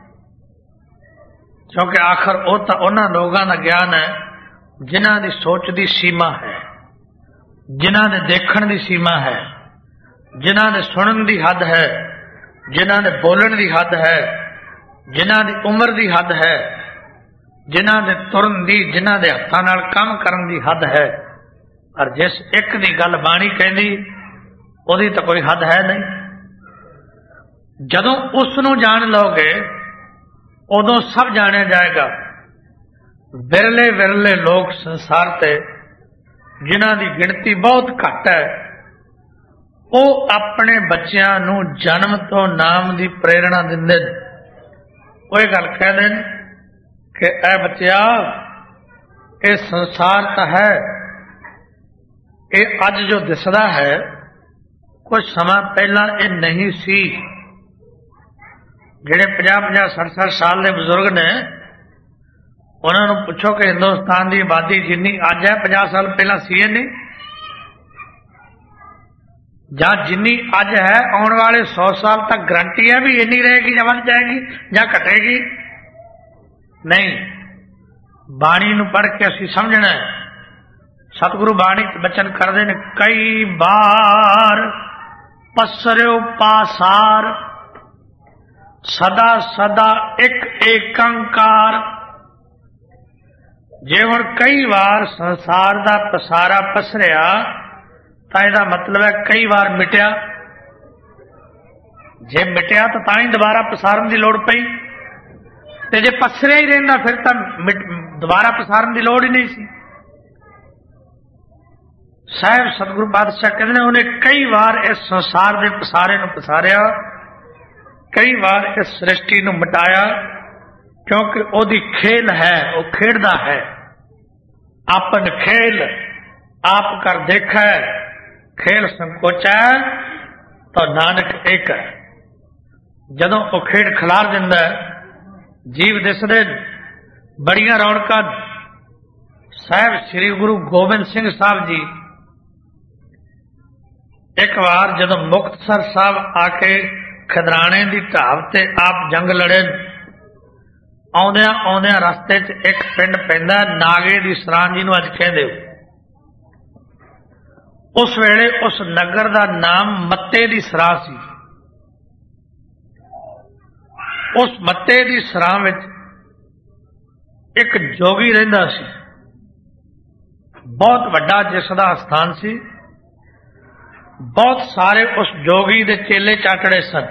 S1: क्योंकि आखिर वो तो उन्हां लोगों का ज्ञान है जिन्हां दी सोच दी सीमा है, जिन्हां दे देखण दी सीमा है, जिन्हां दे सुनन दी हद है, जिन्हां दे बोलण दी हद है, जिन्हां दी उम्र दी हद है, जिन्हां दे तुरन दी, जिन्हां दे हत्थां नाल काम करन दी हद है। और जिस एक दी गल बाणी कहंदी, ओदी तो कोई हद है नहीं। जदों उस नूं जान लोगे, उदों सब जाने जाएगा। विरले विरले लोग संसार ते जिन्हां दी गिनती बहुत घट है, वो अपने बच्चों नूं जन्म तो नाम दी प्रेरणा दिंदे। वो ये गल कह देन कि ऐ बच्चा, ये संसार तो है, ये अज जो दिसदा है, कुछ समा पहला ये नहीं सी। ਜਿਹੜੇ 50-50, 60-60 ਸਾਲ ਦੇ ਬਜ਼ੁਰਗ ਨੇ, ਉਹਨਾਂ ਨੂੰ ਪੁੱਛੋ ਕਿ ਹਿੰਦੁਸਤਾਨ ਦੀ ਆਬਾਦੀ ਜਿੰਨੀ ਅੱਜ ਹੈ 50 ਸਾਲ ਪਹਿਲਾਂ ਸੀ ਨਹੀਂ, ਜਾਂ ਜਿੰਨੀ ਅੱਜ ਹੈ ਆਉਣ ਵਾਲੇ 100 ਸਾਲ ਤੱਕ ਗਰੰਟੀ ਹੈ ਵੀ ਇੰਨੀ ਰਹੇਗੀ ਜਾਂ ਵੱਧ ਜਾਏਗੀ ਜਾਂ ਘਟੇਗੀ? ਨਹੀਂ। ਬਾਣੀ ਨੂੰ ਪੜ੍ਹ ਕੇ ਅਸੀਂ ਸਮਝਣਾ ਹੈ। ਸਤਿਗੁਰੂ ਬਾਣੀ ਚ ਬਚਨ ਕਰਦੇ ਨੇ, ਕਈ ਬਾਰ ਪਸਰਿਓ ਪਾਸਾਰ, ਸਦਾ ਸਦਾ ਇੱਕ ਏਕੰਕਾਰ। ਜੇ ਹੁਣ ਕਈ ਵਾਰ ਸੰਸਾਰ ਦਾ ਪਸਾਰਾ ਪਸਰਿਆ ਤਾਂ ਇਹਦਾ ਮਤਲਬ ਹੈ ਕਈ ਵਾਰ ਮਿਟਿਆ। ਜੇ ਮਿਟਿਆ ਤਾਂ ਹੀ ਦੁਬਾਰਾ ਪਸਾਰਨ ਦੀ ਲੋੜ ਪਈ, ਤੇ ਜੇ ਪਸਰਿਆ ਹੀ ਰਹਿੰਦਾ ਫਿਰ ਤਾਂ ਦੁਬਾਰਾ ਪਸਾਰਨ ਦੀ ਲੋੜ ਹੀ ਨਹੀਂ ਸੀ। ਸਾਹਿਬ ਸਤਿਗੁਰੂ ਪਾਤਸ਼ਾਹ ਕਹਿੰਦੇ ਨੇ, ਉਹਨੇ ਕਈ ਵਾਰ ਇਸ ਸੰਸਾਰ ਦੇ ਪਸਾਰੇ ਨੂੰ ਪਸਾਰਿਆ, ਕਈ ਵਾਰ ਇਸ ਸ੍ਰਿਸ਼ਟੀ ਨੂੰ ਮਿਟਾਇਆ, ਕਿਉਂਕਿ ਉਹਦੀ ਖੇਲ ਹੈ, ਉਹ ਖੇਡਦਾ ਹੈ। ਆਪਨ ਖੇਲ ਆਪ ਕਰ ਦੇਖੈ, ਖੇਲ ਸੰਕੋਚੈ ਤਾਂ ਨਾਨਕ ਏਕ ਹੈ। ਜਦੋਂ ਉਹ ਖੇਡ ਖਿਲਾਰ ਦਿੰਦਾ, ਜੀਵ ਦਿਸਦੇ, ਬੜੀਆਂ ਰੌਣਕਾਂ। ਸਾਹਿਬ ਸ੍ਰੀ ਗੁਰੂ ਗੋਬਿੰਦ ਸਿੰਘ ਸਾਹਿਬ ਜੀ ਇੱਕ ਵਾਰ ਜਦੋਂ ਮੁਕਤਸਰ ਸਾਹਿਬ ਆ ਕੇ ਖਿਦਰਾਣੇ ਦੀ ਢਾਬ ਤੇ ਆਪ ਜੰਗ ਲੜੇ, ਆਉਂਦਿਆਂ ਆਉਂਦਿਆਂ ਰਸਤੇ 'ਚ ਇੱਕ ਪਿੰਡ ਪੈਂਦਾ ਨਾਗੇ ਦੀ ਸਰਾਂ, ਜਿਹਨੂੰ ਅੱਜ ਕਹਿੰਦੇ ਹੋ। ਉਸ ਵੇਲੇ ਉਸ ਨਗਰ ਦਾ ਨਾਮ ਮੱਤੇ ਦੀ ਸਰਾਂ ਸੀ। ਉਸ ਮੱਤੇ ਦੀ ਸਰਾਂ ਵਿੱਚ ਇੱਕ ਜੋਗੀ ਰਹਿੰਦਾ ਸੀ, ਬਹੁਤ ਵੱਡਾ ਜਿਸ ਦਾ ਸਥਾਨ ਸੀ। ਬਹੁਤ ਸਾਰੇ ਉਸ ਜੋਗੀ ਦੇ ਚੇਲੇ ਚਾਟੜੇ ਸਨ।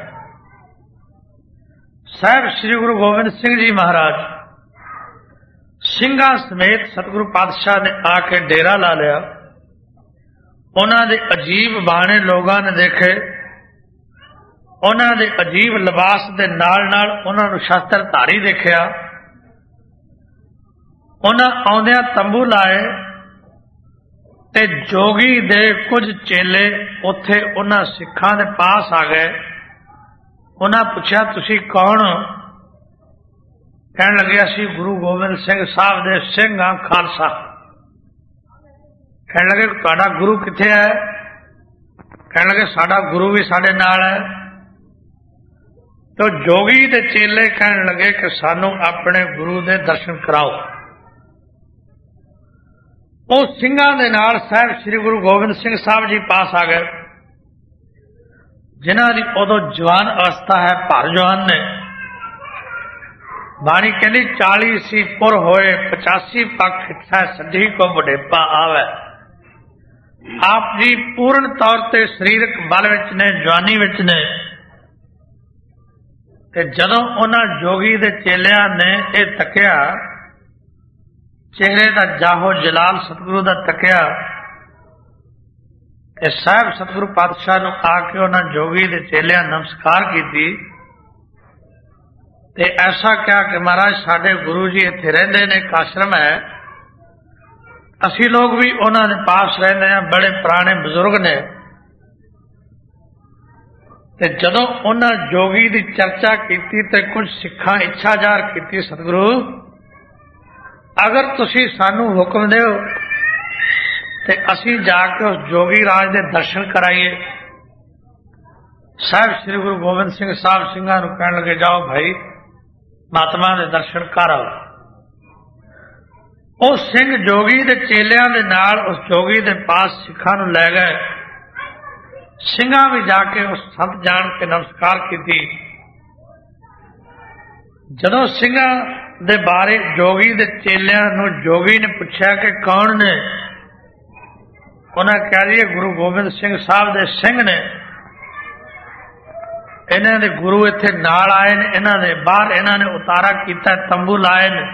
S1: ਸਾਹਿਬ ਸ੍ਰੀ ਗੁਰੂ ਗੋਬਿੰਦ ਸਿੰਘ ਜੀ ਮਹਾਰਾਜ ਸਿੰਘਾਂ ਸਮੇਤ ਸਤਿਗੁਰੂ ਪਾਤਸ਼ਾਹ ਨੇ ਆ ਕੇ ਡੇਰਾ ਲਾ ਲਿਆ। ਉਹਨਾਂ ਦੇ ਅਜੀਬ ਬਾਣੇ ਲੋਕਾਂ ਨੇ ਦੇਖੇ, ਉਹਨਾਂ ਦੇ ਅਜੀਬ ਲਿਬਾਸ ਦੇ ਨਾਲ ਨਾਲ ਉਹਨਾਂ ਨੂੰ ਸ਼ਸਤਰਧਾਰੀ ਦੇਖਿਆ। ਉਹਨਾਂ ਆਉਂਦਿਆਂ ਤੰਬੂ ਲਾਏ ਤੇ ਜੋਗੀ ਦੇ ਕੁਝ ਚੇਲੇ ਉੱਥੇ ਉਹਨਾਂ ਸਿੱਖਾਂ ਦੇ ਪਾਸ ਆ ਗਏ। ਉਹਨਾਂ ਪੁੱਛਿਆ, ਤੁਸੀਂ ਕੌਣ ਹੋ? ਕਹਿਣ ਲੱਗੇ, ਅਸੀਂ ਗੁਰੂ ਗੋਬਿੰਦ ਸਿੰਘ ਸਾਹਿਬ ਦੇ ਸਿੰਘ ਹਾਂ, ਖਾਲਸਾ। ਕਹਿਣ ਲੱਗੇ, ਤੁਹਾਡਾ ਗੁਰੂ ਕਿੱਥੇ ਹੈ? ਕਹਿਣ ਲੱਗੇ, ਸਾਡਾ ਗੁਰੂ ਵੀ ਸਾਡੇ ਨਾਲ ਹੈ। ਤੇ ਜੋਗੀ ਦੇ ਚੇਲੇ ਕਹਿਣ ਲੱਗੇ ਕਿ ਸਾਨੂੰ ਆਪਣੇ ਗੁਰੂ ਦੇ ਦਰਸ਼ਨ ਕਰਾਓ। ਉਹ ਸਿੰਘਾਂ ਦੇ ਨਾਲ ਸਾਹਿਬ ਸ੍ਰੀ ਗੁਰੂ ਗੋਬਿੰਦ ਸਿੰਘ ਸਾਹਿਬ ਜੀ ਪਾਸ ਆ ਗਏ, ਜਿਨ੍ਹਾਂ ਦੀ ਉਦੋਂ ਜਵਾਨ ਅਵਸਥਾ ਹੈ, ਭਰ ਜਵਾਨ ਨੇ। ਬਾਣੀ ਕਹਿੰਦੀ 40 ਸੀ ਪੁਰ ਹੋਏ 85 ਪੱਖ ਇੱਛਾ ਸੱਢੀ ਕੋ ਬੁਢੇਪਾ ਆਵੇ। ਆਪ ਜੀ ਪੂਰਨ ਤੌਰ ਤੇ ਸਰੀਰਕ ਬਲ ਵਿੱਚ ਨੇ, ਜਵਾਨੀ ਵਿੱਚ ਨੇ। ਤੇ ਜਦੋਂ ਉਹਨਾਂ ਜੋਗੀ ਦੇ ਚੇਲਿਆਂ ਨੇ ਇਹ ਤੱਕਿਆ, ਚਿਹਰੇ ਦਾ ਜਾਹੋ ਜਲਾਲ ਸਤਿਗੁਰੂ ਦਾ ਤੱਕਿਆ, ਤੇ ਸਾਹਿਬ ਸਤਿਗੁਰੂ ਪਾਤਸ਼ਾਹ ਨੂੰ ਆ ਕੇ ਉਹਨਾਂ ਜੋਗੀ ਦੇ ਚੇਲਿਆਂ ਨਮਸਕਾਰ ਕੀਤੀ ਤੇ ਐਸਾ ਕਿਹਾ ਕਿ ਮਹਾਰਾਜ ਸਾਡੇ ਗੁਰੂ ਜੀ ਇੱਥੇ ਰਹਿੰਦੇ ਨੇ, ਇੱਕ ਆਸ਼ਰਮ ਹੈ, ਅਸੀਂ ਲੋਕ ਵੀ ਉਹਨਾਂ ਦੇ ਪਾਸ ਰਹਿੰਦੇ ਹਾਂ, ਬੜੇ ਪੁਰਾਣੇ ਬਜ਼ੁਰਗ ਨੇ। ਤੇ ਜਦੋਂ ਉਹਨਾਂ ਜੋਗੀ ਦੀ ਚਰਚਾ ਕੀਤੀ ਤੇ ਕੁਝ ਸਿੱਖਾਂ ਇੱਛਾ ਜ਼ਾਹਰ ਕੀਤੀ, ਸਤਿਗੁਰੂ ਅਗਰ ਤੁਸੀਂ ਸਾਨੂੰ ਹੁਕਮ ਦਿਓ ਤੇ ਅਸੀਂ ਜਾ ਕੇ ਉਸ ਜੋਗੀ ਰਾਜ ਦੇ ਦਰਸ਼ਨ ਕਰਾਈਏ। ਸਾਹਿਬ ਸ੍ਰੀ ਗੁਰੂ ਗੋਬਿੰਦ ਸਿੰਘ ਸਾਹਿਬ ਸਿੰਘਾਂ ਨੂੰ ਕਹਿਣ ਲੱਗੇ, ਜਾਓ ਭਾਈ, ਮਹਾਤਮਾ ਦੇ ਦਰਸ਼ਨ ਕਰ ਆਓ। ਉਹ ਸਿੰਘ ਜੋਗੀ ਦੇ ਚੇਲਿਆਂ ਦੇ ਨਾਲ ਉਸ ਜੋਗੀ ਦੇ ਪਾਸ ਸਿੱਖਾਂ ਨੂੰ ਲੈ ਗਏ। ਸਿੰਘਾਂ ਵੀ ਜਾ ਕੇ ਉਸ ਸੰਤ ਜਾਣ ਕੇ ਨਮਸਕਾਰ ਕੀਤੀ। ਜਦੋਂ ਸਿੰਘਾਂ ਦੇ ਬਾਰੇ ਜੋਗੀ ਦੇ ਚੇਲਿਆਂ ਨੂੰ ਜੋਗੀ ਨੇ ਪੁੱਛਿਆ ਕਿ ਕੌਣ ਨੇ, ਉਹਨਾਂ ਕਿਹਾ ਜੀ ਇਹ ਗੁਰੂ ਗੋਬਿੰਦ ਸਿੰਘ ਸਾਹਿਬ ਦੇ ਸਿੰਘ ਨੇ, ਇਹਨਾਂ ਦੇ ਗੁਰੂ ਇੱਥੇ ਨਾਲ ਆਏ ਨੇ, ਇਹਨਾਂ ਦੇ ਬਾਹਰ ਇਹਨਾਂ ਨੇ ਉਤਾਰਾ ਕੀਤਾ, ਤੰਬੂ ਲਾਏ ਨੇ।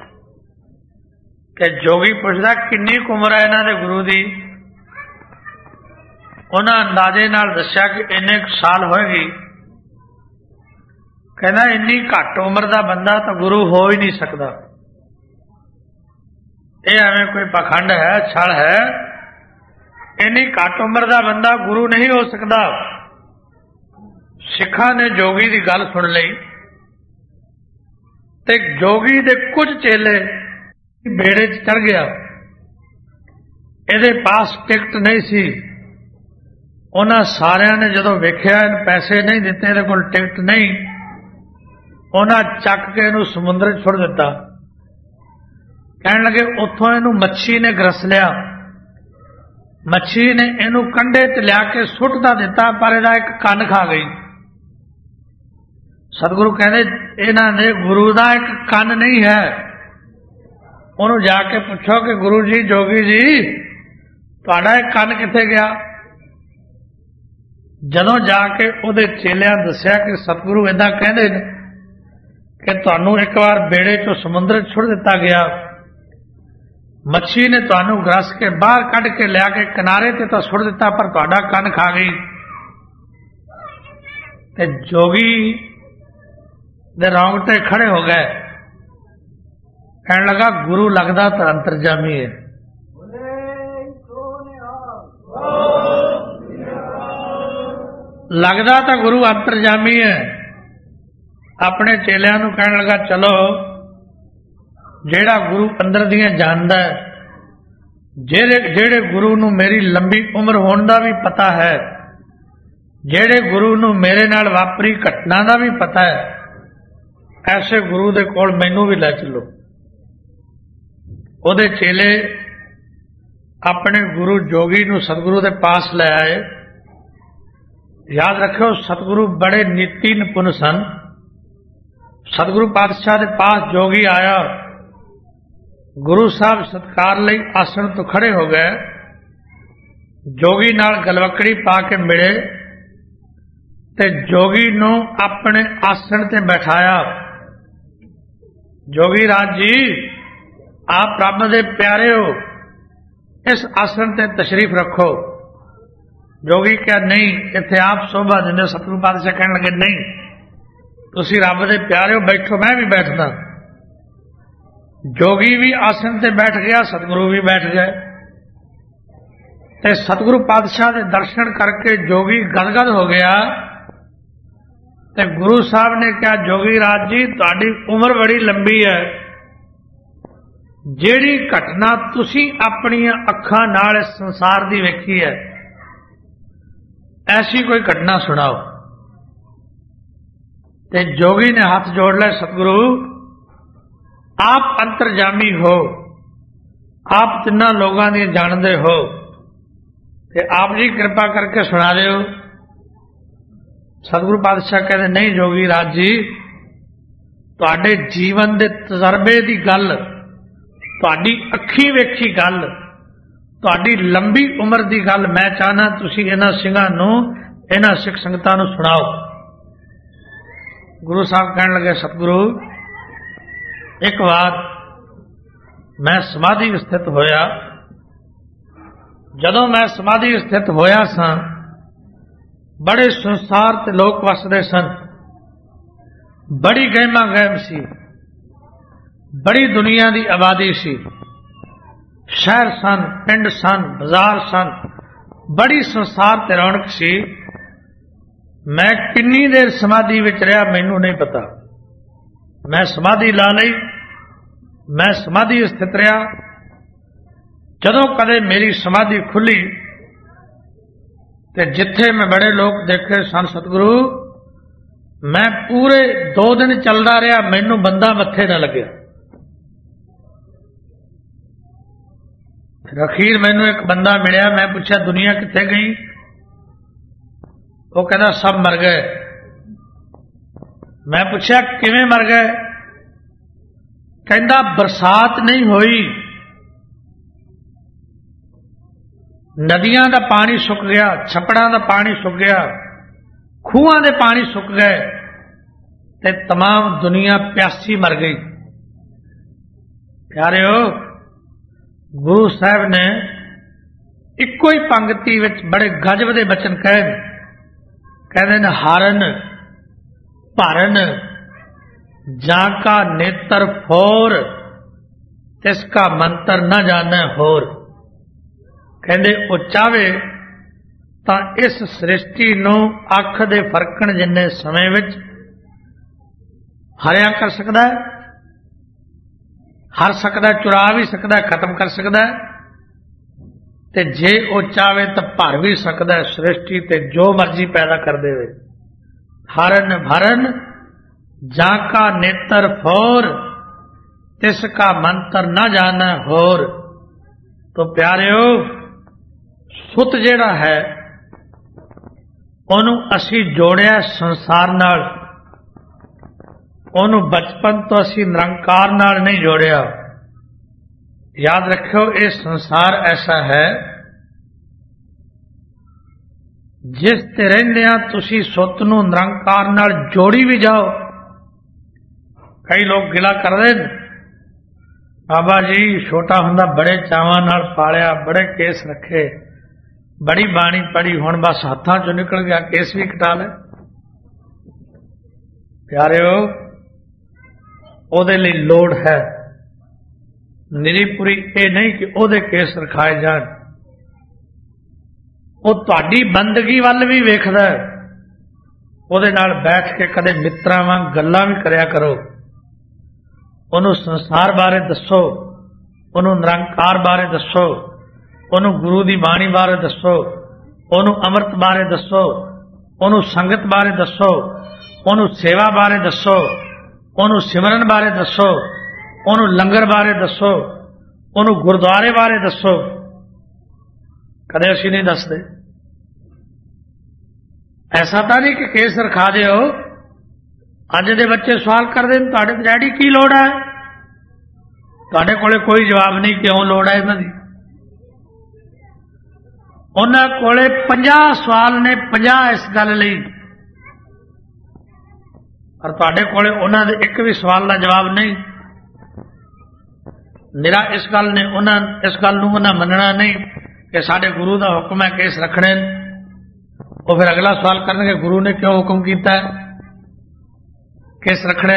S1: ਤੇ ਜੋਗੀ ਪੁੱਛਦਾ ਕਿੰਨੀ ਕੁ ਉਮਰ ਹੈ ਇਹਨਾਂ ਦੇ ਗੁਰੂ ਦੀ? ਉਹਨਾਂ ਅੰਦਾਜ਼ੇ ਨਾਲ ਦੱਸਿਆ ਕਿ ਇੰਨੇ ਕੁ ਸਾਲ ਹੋਏਗੀ। ਕਹਿੰਦਾ ਇੰਨੀ ਘੱਟ ਉਮਰ ਦਾ ਬੰਦਾ ਤਾਂ ਗੁਰੂ ਹੋ ਹੀ ਨਹੀਂ ਸਕਦਾ। ਇਹ ਐਵੇਂ ਕੋਈ ਪਖੰਡ ਹੈ, ਛਲ ਹੈ। ਇੰਨੀ ਘੱਟ ਉਮਰ ਦਾ ਬੰਦਾ ਗੁਰੂ ਨਹੀਂ ਹੋ ਸਕਦਾ। ਸਿੱਖਾਂ ਨੇ ਜੋਗੀ ਦੀ ਗੱਲ ਸੁਣ ਲਈ। ਤੇ ਜੋਗੀ ਦੇ ਕੁਝ ਚੇਲੇ ਬੇੜੇ 'ਚ ਚੜ ਗਿਆ। ਇਹਦੇ ਪਾਸ ਟਿਕਟ ਨਹੀਂ ਸੀ। ਉਹਨਾਂ ਸਾਰਿਆਂ ਨੇ ਜਦੋਂ ਵੇਖਿਆ ਇਹਨੂੰ ਪੈਸੇ ਨਹੀਂ ਦਿੱਤੇ, ਇਹਦੇ ਕੋਲ ਟਿਕਟ ਨਹੀਂ, ਉਹਨਾਂ ਚੱਕ ਕੇ ਇਹਨੂੰ ਸਮੁੰਦਰ 'ਚ ਸੁੱਟ ਦਿੱਤਾ। ਕਹਿਣ ਲੱਗੇ ਉੱਥੋਂ ਇਹਨੂੰ ਮੱਛੀ ਨੇ ਗਰਸ ਲਿਆ। ਮੱਛੀ ਨੇ ਇਹਨੂੰ ਕੰਢੇ 'ਤੇ ਲਿਆ ਕੇ ਸੁੱਟ ਤਾਂ ਦਿੱਤਾ, ਪਰ ਇਹਦਾ ਇੱਕ ਕੰਨ ਖਾ ਗਈ। ਸਤਿਗੁਰੂ ਕਹਿੰਦੇ ਇਹਨਾਂ ਦੇ ਗੁਰੂ ਦਾ ਇੱਕ ਕੰਨ ਨਹੀਂ ਹੈ। ਉਹਨੂੰ ਜਾ ਕੇ ਪੁੱਛੋ ਕਿ ਗੁਰੂ ਜੀ, ਜੋਗੀ ਜੀ, ਤੁਹਾਡਾ ਇਹ ਕੰਨ ਕਿੱਥੇ ਗਿਆ? ਜਦੋਂ ਜਾ ਕੇ ਉਹਦੇ ਚੇਲਿਆਂ ਦੱਸਿਆ ਕਿ ਸਤਿਗੁਰੂ ਏਦਾਂ ਕਹਿੰਦੇ ਨੇ ਕਿ ਤੁਹਾਨੂੰ ਇੱਕ ਵਾਰ ਬੇੜੇ 'ਚੋਂ ਸਮੁੰਦਰ 'ਚ ਸੁੱਟ ਦਿੱਤਾ ਗਿਆ, ਮੱਛੀ ਨੇ ਤੁਹਾਨੂੰ ਗਰਸ ਕੇ ਬਾਹਰ ਕੱਢ ਕੇ ਲਿਆ ਕੇ ਕਿਨਾਰੇ ਤੇ ਤਾਂ ਸੁੱਟ ਦਿੱਤਾ, ਪਰ ਤੁਹਾਡਾ ਕੰਨ ਖਾ ਗਈ। ਤੇ ਜੋਗੀ ਦੇ ਰੌਂਗਟੇ ਖੜੇ ਹੋ ਗਏ। ਕਹਿਣ ਲੱਗਾ ਗੁਰੂ ਲੱਗਦਾ ਤਾਂ ਅੰਤਰਜਾਮੀ ਹੈ। ਲੱਗਦਾ ਤਾਂ ਗੁਰੂ ਅੰਤਰਜਾਮੀ ਹੈ। ਆਪਣੇ ਚੇਲਿਆਂ ਨੂੰ ਕਹਿਣ ਲੱਗਾ ਚਲੋ, ਜਿਹੜਾ ਗੁਰੂ ਅੰਦਰ ਦੀਆਂ ਜਾਣਦਾ ਹੈ, ਜਿਹੜੇ ਗੁਰੂ ਨੂੰ ਮੇਰੀ ਲੰਬੀ ਉਮਰ ਹੋਣ ਦਾ ਵੀ ਪਤਾ ਹੈ, ਜਿਹੜੇ ਗੁਰੂ ਨੂੰ ਮੇਰੇ ਨਾਲ ਵਾਪਰੀ ਘਟਨਾ ਦਾ ਵੀ ਪਤਾ ਹੈ, ਐਸੇ ਗੁਰੂ ਦੇ ਕੋਲ ਮੈਨੂੰ ਵੀ ਲੈ ਚੱਲੋ। ਉਹਦੇ ਚੇਲੇ ਆਪਣੇ ਗੁਰੂ ਜੋਗੀ ਨੂੰ ਸਤਿਗੁਰੂ ਦੇ ਪਾਸ ਲੈ ਆਏ। ਯਾਦ ਰੱਖਿਓ, ਸਤਿਗੁਰੂ ਬੜੇ ਨੀਤੀ ਨਿਪੁੰਨ ਸਨ। ਸਤਿਗੁਰੂ ਪਾਤਸ਼ਾਹ ਦੇ ਪਾਸ ਜੋਗੀ ਆਇਆ। ਗੁਰੂ ਸਾਹਿਬ ਸਤਿਕਾਰ ਲਈ ਆਸਣ ਤੋਂ ਖੜੇ ਹੋ ਗਏ। ਜੋਗੀ ਨਾਲ ਗਲਵਕੜੀ ਪਾ ਕੇ ਮਿਲੇ ਤੇ ਜੋਗੀ ਨੂੰ ਆਪਣੇ ਆਸਣ ਤੇ ਬਿਠਾਇਆ। ਜੋਗੀ ਰਾਜ ਜੀ, ਆਪ ਰੱਬ ਦੇ ਪਿਆਰੇ ਹੋ, ਇਸ ਆਸਣ ਤੇ ਤਸ਼ਰੀਫ ਰੱਖੋ। ਜੋਗੀ ਕਿਹਾ ਨਹੀਂ, ਇੱਥੇ ਆਪ ਸੋਭਾ ਦਿੰਦੇ। ਸਤਿਗੁਰੂ ਪਾਤਸ਼ਾਹ ਕਹਿਣ ਲੱਗੇ ਨਹੀਂ, ਤੁਸੀਂ ਰੱਬ ਦੇ ਪਿਆਰੇ ਹੋ, ਬੈਠੋ, ਮੈਂ ਵੀ ਬੈਠਦਾ। ਜੋਗੀ ਵੀ ਆਸਣ ਤੇ ਬੈਠ ਗਿਆ, ਸਤਿਗੁਰੂ ਵੀ ਬੈਠ ਗਏ। ਤੇ ਸਤਿਗੁਰੂ ਪਾਤਸ਼ਾਹ ਦੇ ਦਰਸ਼ਨ ਕਰਕੇ ਜੋਗੀ ਗਦਗਦ ਹੋ ਗਿਆ। ਤੇ ਗੁਰੂ ਸਾਹਿਬ ਨੇ ਕਿਹਾ ਜੋਗੀ ਰਾਜ ਜੀ, ਤੁਹਾਡੀ ਉਮਰ ਬੜੀ ਲੰਬੀ ਹੈ। ਜਿਹੜੀ ਘਟਨਾ ਤੁਸੀਂ ਆਪਣੀਆਂ ਅੱਖਾਂ ਨਾਲ ਇਸ ਸੰਸਾਰ ਦੀ ਵੇਖੀ ਹੈ, ਐਸੀ ਕੋਈ ਘਟਨਾ ਸੁਣਾਓ। ਤੇ ਜੋਗੀ ਨੇ ਹੱਥ ਜੋੜ ਲਏ, ਸਤਿਗੁਰੂ ਆਪ ਅੰਤਰਜਾਮੀ ਹੋ, ਆਪ ਤਿੰਨਾਂ ਲੋਕਾਂ ਦੀ ਜਾਣਦੇ ਹੋ, ਤੇ ਆਪ ਜੀ ਕਿਰਪਾ ਕਰਕੇ ਸੁਣਾ ਦਿਓ। ਸਤਿਗੁਰੂ ਪਾਤਸ਼ਾਹ ਕਹਿੰਦੇ ਨਹੀਂ ਜੋਗੀ ਰਾਜ ਜੀ, ਤੁਹਾਡੇ ਜੀਵਨ ਦੇ ਤਜਰਬੇ ਦੀ ਗੱਲ, ਤੁਹਾਡੀ ਅੱਖੀਂ ਵੇਖੀ ਗੱਲ, ਤੁਹਾਡੀ ਲੰਬੀ ਉਮਰ ਦੀ ਗੱਲ ਮੈਂ ਚਾਹਨਾ ਤੁਸੀਂ ਇਹਨਾਂ ਸਿੰਘਾਂ ਨੂੰ, ਇਹਨਾਂ ਸਿੱਖ ਸੰਗਤਾਂ ਨੂੰ ਸੁਣਾਓ। ਗੁਰੂ ਸਾਹਿਬ ਕਹਿਣ ਲੱਗੇ ਸਤਿਗੁਰੂ, ਇੱਕ ਵਾਰ ਮੈਂ ਸਮਾਧੀ ਸਥਿਤ ਹੋਇਆ। ਜਦੋਂ ਮੈਂ ਸਮਾਧੀ ਸਥਿਤ ਹੋਇਆ ਸਾਂ, ਬੜੇ ਸੰਸਾਰ ਤੇ ਲੋਕ ਵਸਦੇ ਸਨ, ਬੜੀ ਗਹਿਮਾ ਗਹਿਮ ਸੀ, ਬੜੀ ਦੁਨੀਆ ਦੀ ਆਬਾਦੀ ਸੀ, ਸ਼ਹਿਰ ਸਨ, ਪਿੰਡ ਸਨ, ਬਾਜ਼ਾਰ ਸਨ, ਬੜੀ ਸੰਸਾਰ ਤੇ ਰੌਣਕ ਸੀ। ਮੈਂ ਕਿੰਨੀ ਦੇਰ ਸਮਾਧੀ ਵਿੱਚ ਰਿਹਾ ਮੈਨੂੰ ਨਹੀਂ ਪਤਾ। ਮੈਂ ਸਮਾਧੀ ਲਾ ਲਈ, ਮੈਂ ਸਮਾਧੀ ਸਥਿਤ ਰਿਹਾ। ਜਦੋਂ ਕਦੇ ਮੇਰੀ ਸਮਾਧੀ ਖੁੱਲੀ ਤੇ ਜਿੱਥੇ ਮੈਂ ਬੜੇ ਲੋਕ ਦੇਖੇ ਸਨ ਸਤਿਗੁਰੂ, ਮੈਂ ਪੂਰੇ 2 ਦਿਨ ਚੱਲਦਾ ਰਿਹਾ, ਮੈਨੂੰ ਬੰਦਾ ਮੱਥੇ ਨਾ ਲੱਗਿਆ। ਅਖੀਰ ਮੈਨੂੰ ਇੱਕ ਬੰਦਾ ਮਿਲਿਆ। ਮੈਂ ਪੁੱਛਿਆ ਦੁਨੀਆ ਕਿੱਥੇ ਗਈ? ਉਹ ਕਹਿੰਦਾ ਸਭ ਮਰ ਗਏ। ਮੈਂ ਪੁੱਛਿਆ ਕਿਵੇਂ ਮਰ ਗਏ? ਕਹਿੰਦਾ ਬਰਸਾਤ ਨਹੀਂ ਹੋਈ, ਨਦੀਆਂ ਦਾ ਪਾਣੀ ਸੁੱਕ ਗਿਆ, ਛੱਪੜਾਂ ਦਾ ਪਾਣੀ ਸੁੱਕ ਗਿਆ, ਖੂਹਾਂ ਦੇ ਪਾਣੀ ਸੁੱਕ ਗਏ ਤੇ तमाम ਦੁਨੀਆ ਪਿਆਸੀ ਮਰ ਗਈ। ਪਿਆਰਿਓ, ਗੁਰੂ ਸਾਹਿਬ ਨੇ ਇੱਕੋ ਹੀ ਪੰਕਤੀ ਵਿੱਚ ਬੜੇ ਗਜਬ ਦੇ ਬਚਨ ਕਹੇ। ਕਹਿੰਦੇ ਨੇ ਹਾਰਨ ਭਰਨ ਜਾਂ ਕਾ ਨੇਤਰ ਫੋਰ, ਤਿਸ ਕਾ ਮੰਤਰ ਨਾ ਜਾਣੈ ਹੋਰ। ਕਹਿੰਦੇ ਉਹ ਚਾਹੇ ਤਾਂ ਇਸ ਸ੍ਰਿਸ਼ਟੀ ਨੂੰ ਅੱਖ ਦੇ ਫਰਕਣ ਜਿੰਨੇ ਸਮੇਂ ਵਿੱਚ ਹਰਿਆ ਕਰ ਸਕਦਾ ਹੈ, हर सकदा, चुरा भी सकदा, खत्म कर सकदा, ते जे वो चाहे तो भर भी सकदा सृष्टि ते जो मर्जी पैदा कर देवे। हरन भरन जाका नेत्र फोर, तिसका मंत्र न जाना होर। तो प्यारिओ, सुत जेड़ा है ਉਹਨੂੰ ਅਸੀਂ जोड़िया संसार नाल, ਉਹਨੂੰ बचपन तो ਅਸੀਂ निरंकार नाल नहीं जोड़िया। याद रखियो, ये संसार ऐसा है जिस ते रहंदियां तुसी सुत नूं निरंकार नाल जोड़ी भी जाओ। कई लोग गिला करदे ने, बाबा जी छोटा हुंदा बड़े चावां नाल पालिया, बड़े केस रखे, बड़ी बाणी पढ़ी, हुण बस हत्थां चों निकल गया, केस भी कटा ले। प्यारिओ, ਉਹਦੇ ਲਈ ਲੋੜ ਹੈ ਨਿਰੀਪੁਰੀ, ਇਹ ਨਹੀਂ ਕਿ ਉਹਦੇ ਕੇਸ ਰਖਾਏ ਜਾਣ। ਉਹ ਤੁਹਾਡੀ ਬੰਦਗੀ ਵੱਲ ਵੀ ਵੇਖਦਾ, ਉਹਦੇ ਨਾਲ ਬੈਠ ਕੇ ਕਦੇ ਮਿੱਤਰਾਂ ਵਾਂਗ ਗੱਲਾਂ ਵੀ ਕਰਿਆ ਕਰੋ। ਉਹਨੂੰ ਸੰਸਾਰ ਬਾਰੇ ਦੱਸੋ, ਉਹਨੂੰ ਨਿਰੰਕਾਰ ਬਾਰੇ ਦੱਸੋ, ਉਹਨੂੰ ਗੁਰੂ ਦੀ ਬਾਣੀ ਬਾਰੇ ਦੱਸੋ, ਉਹਨੂੰ ਅੰਮ੍ਰਿਤ ਬਾਰੇ ਦੱਸੋ, ਉਹਨੂੰ ਸੰਗਤ ਬਾਰੇ ਦੱਸੋ, ਉਹਨੂੰ ਸੇਵਾ ਬਾਰੇ ਦੱਸੋ, ਉਹਨੂੰ ਸਿਮਰਨ ਬਾਰੇ ਦੱਸੋ, ਉਹਨੂੰ ਲੰਗਰ ਬਾਰੇ ਦੱਸੋ, ਉਹਨੂੰ ਗੁਰਦੁਆਰੇ ਬਾਰੇ ਦੱਸੋ। ਕਦੇ ਅਸੀਂ ਨਹੀਂ ਦੱਸਦੇ। ਐਸਾ ਤਾਂ ਨਹੀਂ ਕਿ ਕੇਸ ਰਖਾ ਦਿਓ। ਅੱਜ ਦੇ ਬੱਚੇ ਸਵਾਲ ਕਰਦੇ ਨੇ, ਤੁਹਾਡੇ ਡੈਡੀ ਕੀ ਲੋੜ ਹੈ? ਤੁਹਾਡੇ ਕੋਲੇ ਕੋਈ ਜਵਾਬ ਨਹੀਂ, ਕਿਉਂ ਲੋੜ ਹੈ ਇਹਨਾਂ ਦੀ। ਉਹਨਾਂ ਕੋਲੇ 50 ਸਵਾਲ ਨੇ, 50 ਇਸ ਗੱਲ ਲਈ, और तुहाडे कोले उन्हां दे एक भी सवाल का जवाब नहीं। निरा इस गल ने उन्हां इस गल नूं उन्हां मनना नहीं कि साडे गुरु दा हुक्म है केस रखने। वो फिर अगला सवाल करनगे, गुरु ने क्यों हुक्म कीता है केस रखने।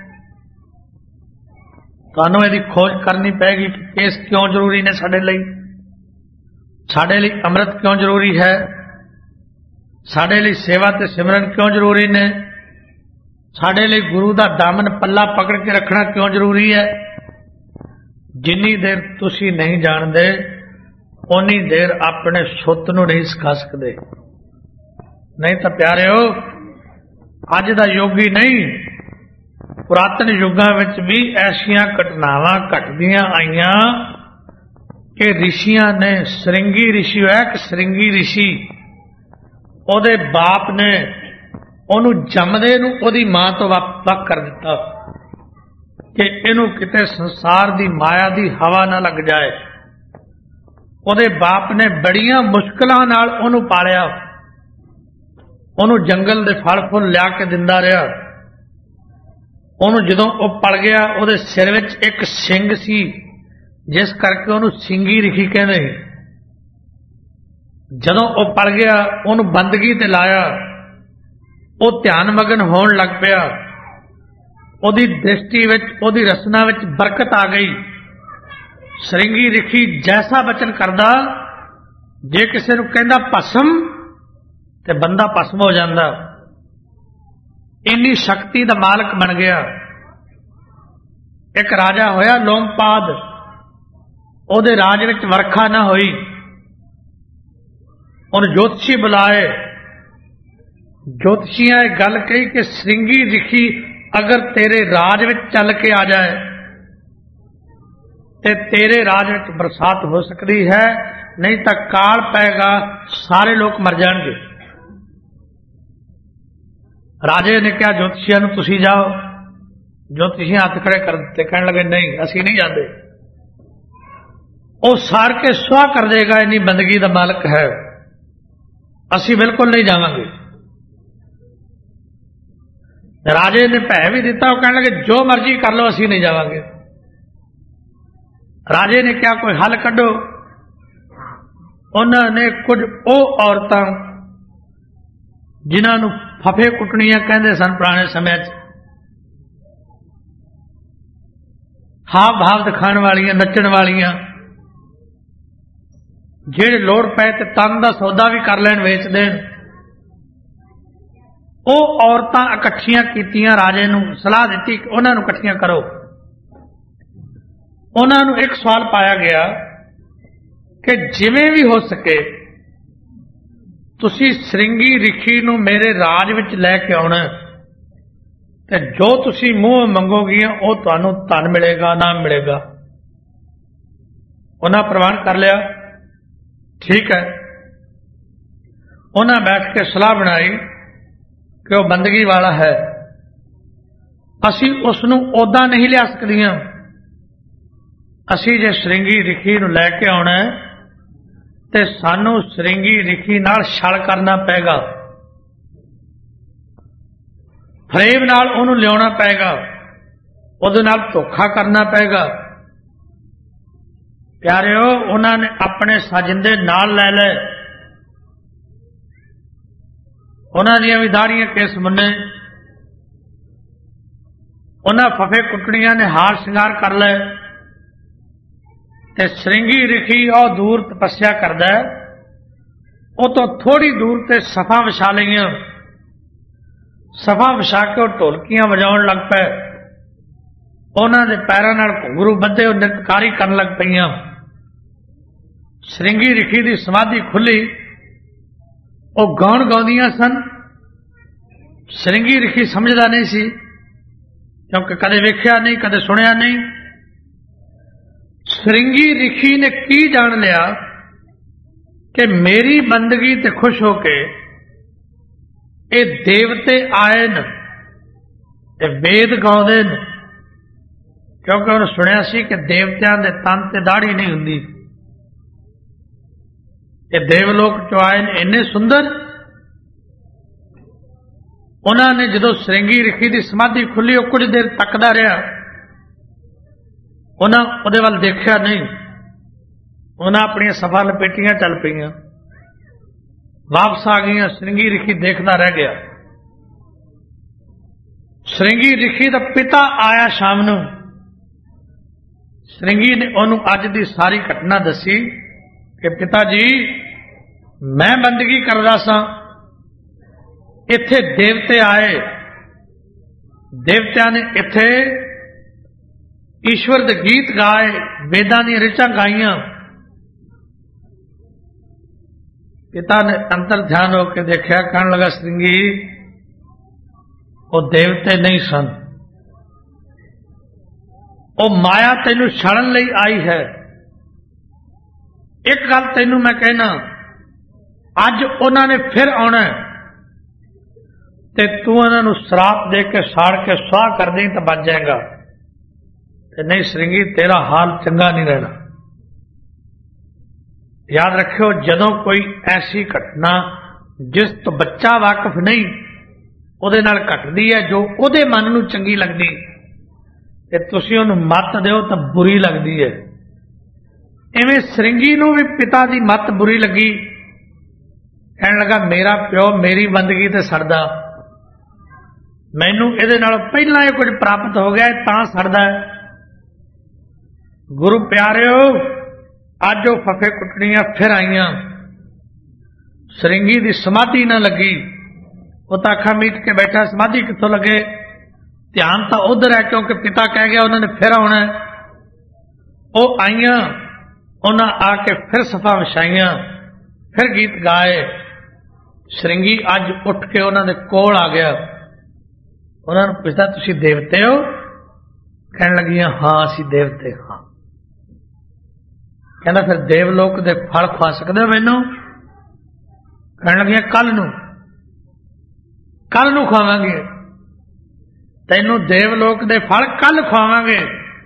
S1: तुहानूं इहदी खोज करनी पैगी कि केस क्यों जरूरी ने साडे लई, साडे लई अमृत क्यों जरूरी है, साडे लई सेवा ते सिमरन क्यों जरूरी ने, साडे लिए गुरु का दामन पल्ला पकड़ के रखना क्यों जरूरी है। जिन्नी देर तुसी नहीं जानते उन्नी देर अपने सुत नूं नहीं सिखा सकते। नहीं तो प्यारिओ, अज दा योगी नहीं, पुरातन युगां विच भी ऐसियां घटनावां घटदियां आईयां कि ऋषियां ने, श्रृंगी ऋषि होया कि श्रृंगी ऋषि, ओदे बाप ने ਉਹਨੂੰ ਜੰਮਦੇ ਨੂੰ ਉਹਦੀ ਮਾਂ ਤੋਂ ਵੱਖ ਕਰ ਦਿੱਤਾ ਕਿ ਇਹਨੂੰ ਕਿਤੇ ਸੰਸਾਰ ਦੀ ਮਾਇਆ ਦੀ ਹਵਾ ਨਾ ਲੱਗ ਜਾਏ। ਉਹਦੇ ਬਾਪ ਨੇ ਬੜੀਆਂ ਮੁਸ਼ਕਲਾਂ ਨਾਲ ਉਹਨੂੰ ਪਾਲਿਆ, ਉਹਨੂੰ ਜੰਗਲ ਦੇ ਫਲ ਫੁੱਲ ਲਿਆ ਕੇ ਦਿੰਦਾ ਰਿਹਾ। ਉਹਨੂੰ ਜਦੋਂ ਉਹ ਪਲ ਗਿਆ, ਉਹਦੇ ਸਿਰ ਵਿੱਚ ਇੱਕ ਸਿੰਗ ਸੀ, ਜਿਸ ਕਰਕੇ ਉਹਨੂੰ ਸਿੰਗੀ ਰਿਖੀ ਕਹਿੰਦੇ। ਜਦੋਂ ਉਹ ਪਲ ਗਿਆ, ਉਹਨੂੰ ਬੰਦਗੀ ਤੇ ਲਾਇਆ, ਉਹ ਧਿਆਨ ਮਗਨ ਹੋਣ ਲੱਗ ਪਿਆ। ਉਹਦੀ ਦ੍ਰਿਸ਼ਟੀ ਵਿੱਚ, ਉਹਦੀ ਰਸਨਾ ਵਿੱਚ ਬਰਕਤ ਆ ਗਈ। ਸ਼੍ਰਿੰਗੀ ਰਿਖੀ ਜੈਸਾ ਬਚਨ ਕਰਦਾ, ਜੇ ਕਿਸੇ ਨੂੰ ਕਹਿੰਦਾ ਭਸਮ ਤੇ ਬੰਦਾ ਭਸਮ ਹੋ ਜਾਂਦਾ। ਇੰਨੀ ਸ਼ਕਤੀ ਦਾ ਮਾਲਕ ਬਣ ਗਿਆ। ਇੱਕ ਰਾਜਾ ਹੋਇਆ ਲੋਮਪਾਦ, ਉਹਦੇ ਰਾਜ ਵਿੱਚ ਵਰਖਾ ਨਾ ਹੋਈ। ਉਹਨੂੰ ਜੋਤਸ਼ੀ ਬੁਲਾਏ। ज्योतिषियां एक गल कही कि श्रृंगी रिखी अगर तेरे राज में चल के आ जाए तो तेरे राज में बरसात हो सकती है, नहीं तो काल पैगा, सारे लोग मर जाएंगे। राजे ने कहा ज्योतिषियां नूं तुसीं जाओ। ज्योतिषी हाथ खड़े कर दिते, कहने लगे नहीं असीं नहीं जाते, वो सार के सुआह कर देगा, इन्नी बंदगी का मालक है, असीं बिल्कुल नहीं जावांगे। राजे ने भै भी दिता, वो कहने लगे जो मर्जी कर लो असीं नहीं जावांगे। राजे ने क्या कोई हल कढो। उन्होंने कुछ वो औरतां जिन्हां नूं फफे कुटनियां कहंदे सन पुराने समय च, हाव भाव दिखाने वालियां, नचण वालियां, ਜਿਹੜੇ ਲੋੜ ਪਏ ਤੇ ਤਨ ਦਾ ਸੌਦਾ ਵੀ ਕਰ ਲੈਣ, ਵੇਚ ਦੇਣ। ਉਹ ਔਰਤਾਂ ਇਕੱਠੀਆਂ ਕੀਤੀਆਂ, ਰਾਜੇ ਨੂੰ ਸਲਾਹ ਦਿੱਤੀ ਕਿ ਉਹਨਾਂ ਨੂੰ ਇਕੱਠੀਆਂ ਕਰੋ। ਉਹਨਾਂ ਨੂੰ ਇੱਕ ਸਵਾਲ ਪਾਇਆ ਗਿਆ ਕਿ ਜਿਵੇਂ ਵੀ ਹੋ ਸਕੇ ਤੁਸੀਂ ਸ੍ਰਿੰਗੀ ਰਿਖੀ ਨੂੰ ਮੇਰੇ ਰਾਜ ਵਿੱਚ ਲੈ ਕੇ ਆਉਣਾ ਤੇ ਜੋ ਤੁਸੀਂ ਮੂੰਹ ਮੰਗੋਗੀਆਂ ਉਹ ਤੁਹਾਨੂੰ ਧਨ ਮਿਲੇਗਾ, ਨਾਮ ਮਿਲੇਗਾ। ਉਹਨਾਂ ਪ੍ਰਵਾਨ ਕਰ ਲਿਆ, ਠੀਕ ਹੈ। ਉਹਨਾਂ ਬੈਠ ਕੇ ਸਲਾਹ ਬਣਾਈ ਕਿ ਉਹ ਬੰਦਗੀ ਵਾਲਾ ਹੈ, ਅਸੀਂ ਉਸ ਨੂੰ ਓਦਾਂ ਨਹੀਂ ਲਿਆ ਸਕਦੀਆਂ, ਅਸੀਂ ਜੇ ਸ੍ਰਿੰਗੀ ਰਿਖੀ ਨੂੰ ਲੈ ਕੇ ਆਉਣਾ ਤੇ ਸਾਨੂੰ ਸ੍ਰਿੰਗੀ ਰਿਖੀ ਨਾਲ ਛਲ ਕਰਨਾ ਪਏਗਾ, ਫਰੇਬ ਨਾਲ ਉਹਨੂੰ ਲਿਆਉਣਾ ਪਏਗਾ, ਉਹਦੇ ਨਾਲ ਧੋਖਾ ਕਰਨਾ ਪਏਗਾ। ਪਿਆਰਿਓ, ਉਹਨਾਂ ਨੇ ਆਪਣੇ ਸਾਜਿੰਦੇ ਨਾਲ ਲੈ ਲਏ, ਉਹਨਾਂ ਦੀਆਂ ਵੀ ਦਾੜੀਆਂ ਕੇਸ ਮੁੰਨੇ, ਉਹਨਾਂ ਫਫੇ ਕੁੱਟਣੀਆਂ ਨੇ ਹਾਰ ਸ਼ਿੰਗਾਰ ਕਰ ਲਏ ਤੇ ਸ੍ਰਿੰਗੀ ਰਿਖੀ ਉਹ ਦੂਰ ਤਪੱਸਿਆ ਕਰਦਾ, ਉਹ ਤੋਂ ਥੋੜੀ ਦੂਰ ਤੇ ਸਫਾ ਵਿਛਾ ਲਈਆਂ। ਸਫਾ ਵਿਛਾ ਕੇ ਉਹ ਢੋਲਕੀਆਂ ਵਜਾਉਣ ਲੱਗ ਪਏ, ਉਹਨਾਂ ਦੇ ਪੈਰਾਂ ਨਾਲ ਘੁੰਗਰੂ ਬੱਧੇ ਉਹ ਨਿਤਕਾਰੀ ਕਰਨ ਲੱਗ ਪਈਆਂ। ਸ੍ਰਿੰਗੀ ਰਿਖੀ ਦੀ ਸਮਾਧੀ ਖੁੱਲੀ, ਉਹ ਗਾਉਣ ਗਾਉਂਦੀਆਂ ਸਨ। ਸ੍ਰਿੰਗੀ ਰਿਖੀ ਸਮਝਦਾ ਨਹੀਂ ਸੀ, ਕਿਉਂਕਿ ਕਦੇ ਵੇਖਿਆ ਨਹੀਂ, ਕਦੇ ਸੁਣਿਆ ਨਹੀਂ। ਸ੍ਰਿੰਗੀ ਰਿਖੀ ਨੇ ਕੀ ਜਾਣ ਲਿਆ ਕਿ ਮੇਰੀ ਬੰਦਗੀ ਤੇ ਖੁਸ਼ ਹੋ ਕੇ ਇਹ ਦੇਵਤੇ ਆਏ ਨੇ ਤੇ ਵੇਦ ਗਾਉਂਦੇ ਨੇ, ਕਿਉਂਕਿ ਉਹਨੇ ਸੁਣਿਆ ਸੀ ਕਿ ਦੇਵਤਿਆਂ ਦੇ ਤਨ ਤੇ ਦਾੜੀ ਨਹੀਂ ਹੁੰਦੀ। ਇਹ ਦੇਵਲੋਕ ਚੋਂ ਆਏ ਨੇ, ਇੰਨੇ ਸੁੰਦਰ। ਉਹਨਾਂ ਨੇ ਜਦੋਂ ਸ੍ਰਿੰਗੀ ਰਿਖੀ ਦੀ ਸਮਾਧੀ ਖੁੱਲੀ, ਉਹ ਕੁਝ ਦੇਰ ਤੱਕਦਾ ਰਿਹਾ, ਉਹਨਾਂ ਉਹਦੇ ਵੱਲ ਦੇਖਿਆ ਨਹੀਂ। ਉਹਨਾਂ ਆਪਣੀਆਂ ਸਫਾ ਲਪੇਟੀਆਂ ਚੱਲ ਪਈਆਂ, ਵਾਪਸ ਆ ਗਈਆਂ। ਸ੍ਰਿੰਗੀ ਰਿਖੀ ਦੇਖਦਾ ਰਹਿ ਗਿਆ। ਸ੍ਰਿੰਗੀ ਰਿਖੀ ਦਾ ਪਿਤਾ ਆਇਆ ਸ਼ਾਮ ਨੂੰ। ਸ੍ਰਿੰਗੀ ਨੇ ਉਹਨੂੰ ਅੱਜ ਦੀ ਸਾਰੀ ਘਟਨਾ ਦੱਸੀ ਕਿ ਪਿਤਾ ਜੀ, ਮੈਂ ਬੰਦਗੀ ਕਰਦਾ ਸਾਂ, ਇੱਥੇ ਦੇਵਤੇ ਆਏ, ਦੇਵਤਿਆਂ ਨੇ ਇੱਥੇ ਈਸ਼ਵਰ ਦੇ ਗੀਤ ਗਾਏ, ਵੇਦਾਂ ਦੀਆਂ ਰਿਚਾਂ ਗਾਈਆਂ। ਪਿਤਾ ਨੇ ਅੰਤਰ ਧਿਆਨ ਹੋ ਕੇ ਦੇਖਿਆ, ਕਹਿਣ ਲੱਗਾ, ਸ੍ਰਿੰਗੀ, ਉਹ ਦੇਵਤੇ ਨਹੀਂ ਸਨ, ਉਹ ਮਾਇਆ ਤੈਨੂੰ ਛੜਨ ਲਈ ਆਈ ਹੈ। ਇੱਕ ਗੱਲ ਤੈਨੂੰ ਮੈਂ ਕਹਿਣਾ, ਅੱਜ ਉਹਨਾਂ ਨੇ ਫਿਰ ਆਉਣਾ ਤੇ ਤੂੰ ਉਹਨਾਂ ਨੂੰ ਸ਼ਰਾਪ ਦੇ ਕੇ ਸਾੜ ਕੇ ਸੁਆਹ ਕਰ ਦੇਂ ਤਾਂ ਬਚ ਜਾਏਗਾ, ਤੇ ਨਹੀਂ ਸ੍ਰਿੰਗੀ, ਤੇਰਾ ਹਾਲ ਚੰਗਾ ਨਹੀਂ ਰਹਿਣਾ। ਯਾਦ ਰੱਖਿਓ, ਜਦੋਂ ਕੋਈ ਐਸੀ ਘਟਨਾ ਜਿਸ ਤੋਂ ਬੱਚਾ ਵਾਕਿਫ ਨਹੀਂ ਉਹਦੇ ਨਾਲ ਘਟਦੀ ਹੈ, ਜੋ ਉਹਦੇ ਮਨ ਨੂੰ ਚੰਗੀ ਲੱਗਦੀ, ਤੇ ਤੁਸੀਂ ਉਹਨੂੰ ਮੱਤ ਦਿਓ ਤਾਂ ਬੁਰੀ ਲੱਗਦੀ ਹੈ। ਇਵੇਂ ਸ੍ਰਿੰਗੀ ਨੂੰ ਵੀ ਪਿਤਾ ਦੀ ਮੱਤ ਬੁਰੀ ਲੱਗੀ। ਕਹਿਣ ਲੱਗਾ, ਮੇਰਾ ਪਿਓ ਮੇਰੀ ਬੰਦਗੀ ਤੇ ਸੜਦਾ, ਮੈਨੂੰ ਇਹਦੇ ਨਾਲੋਂ ਪਹਿਲਾਂ ਇਹ ਕੁਝ ਪ੍ਰਾਪਤ ਹੋ ਗਿਆ, ਤਾਂ ਸੜਦਾ ਹੈ। ਗੁਰੂ ਪਿਆਰਿਓ, ਅੱਜ ਉਹ ਫਫੇ ਕੁੱਟਣੀਆਂ ਫਿਰ ਆਈਆਂ। ਸ੍ਰਿੰਗੀ ਦੀ ਸਮਾਧੀ ਨਾ ਲੱਗੀ, ਉਹ ਤਾਂ ਅੱਖਾਂ ਮੀਟ ਕੇ ਬੈਠਾ, ਸਮਾਧੀ ਕਿੱਥੋਂ ਲੱਗੇ? ਧਿਆਨ ਤਾਂ ਉਧਰ ਹੈ, ਕਿਉਂਕਿ ਪਿਤਾ ਕਹਿ ਗਿਆ ਉਹਨਾਂ ਨੇ ਫਿਰ ਆਉਣਾ। ਉਹ ਆਈਆਂ, ਉਹਨਾਂ ਆ ਕੇ ਫਿਰ ਸਫਾ ਵਿਛਾਈਆਂ, ਫਿਰ ਗੀਤ ਗਾਏ। ਸ੍ਰਿੰਗੀ ਅੱਜ ਉੱਠ ਕੇ ਉਹਨਾਂ ਦੇ ਕੋਲ ਆ ਗਿਆ, ਉਹਨਾਂ ਨੂੰ ਪੁੱਛਦਾ, ਤੁਸੀਂ ਦੇਵਤੇ ਹੋ? ਕਹਿਣ ਲੱਗੀਆਂ, ਹਾਂ ਅਸੀਂ ਦੇਵਤੇ ਹਾਂ। ਕਹਿੰਦਾ, ਫਿਰ ਦੇਵਲੋਕ ਦੇ ਫਲ ਖਵਾ ਸਕਦੇ ਹੋ ਮੈਨੂੰ? ਕਹਿਣ ਲੱਗੀਆਂ, ਕੱਲ ਨੂੰ ਖਵਾਵਾਂਗੇ ਤੈਨੂੰ, ਦੇਵਲੋਕ ਦੇ ਫਲ ਕੱਲ ਖਵਾਵਾਂਗੇ।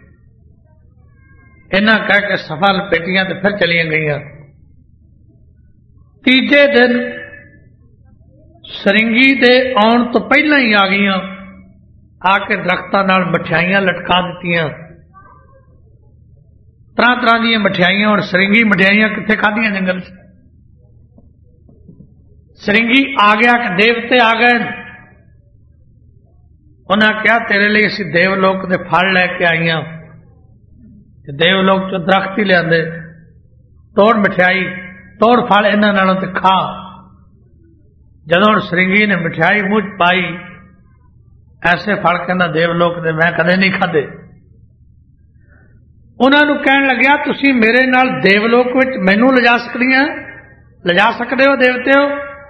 S1: ਇਹਨਾਂ ਕਹਿ ਕੇ ਸਫਾ ਲਪੇਟੀਆਂ ਤੇ ਫਿਰ ਚਲੀਆਂ ਗਈਆਂ। ਤੀਜੇ ਦਿਨ ਸ੍ਰਿੰਗੀ ਦੇ ਆਉਣ ਤੋਂ ਪਹਿਲਾਂ ਹੀ ਆ ਗਈਆਂ, ਆ ਕੇ ਦਰਖਤਾਂ ਨਾਲ ਮਠਿਆਈਆਂ ਲਟਕਾ ਦਿੱਤੀਆਂ, ਤਰ੍ਹਾਂ ਤਰ੍ਹਾਂ ਦੀਆਂ ਮਠਿਆਈਆਂ। ਹੁਣ ਸ੍ਰਿੰਗੀ ਮਠਿਆਈਆਂ ਕਿੱਥੇ ਖਾਧੀਆਂ ਜੰਗਲ 'ਚ? ਸ੍ਰਿੰਗੀ ਆ ਗਿਆ ਕਿ ਦੇਵਤੇ ਆ ਗਏ। ਉਹਨਾਂ ਕਿਹਾ, ਤੇਰੇ ਲਈ ਅਸੀਂ ਦੇਵਲੋਕ ਦੇ ਫਲ ਲੈ ਕੇ ਆਈਆਂ। ਤੇ ਦੇਵਲੋਕ ਚੋਂ ਦਰਖਤ ਹੀ ਲਿਆਂਦੇ, ਤੋੜ ਮਠਿਆਈ, ਤੋੜ ਫਲ ਇਹਨਾਂ ਨਾਲੋਂ ਤੇ ਖਾ। ਜਦੋਂ ਹੁਣ ਸ੍ਰਿੰਗੀ ਨੇ ਮਠਿਆਈ ਮੂੰਹ 'ਚ ਪਾਈ, ਐਸੇ ਫਲ ਕਹਿੰਦਾ ਦੇਵਲੋਕ ਦੇ ਮੈਂ ਕਦੇ ਨਹੀਂ ਖਾਧੇ। ਉਹਨਾਂ ਨੂੰ ਕਹਿਣ ਲੱਗਿਆ ਤੁਸੀਂ ਮੇਰੇ ਨਾਲ ਦੇਵਲੋਕ ਵਿੱਚ ਮੈਨੂੰ ਲਿਜਾ ਸਕਦੇ ਹੋ ਦੇਵਤਿਓ?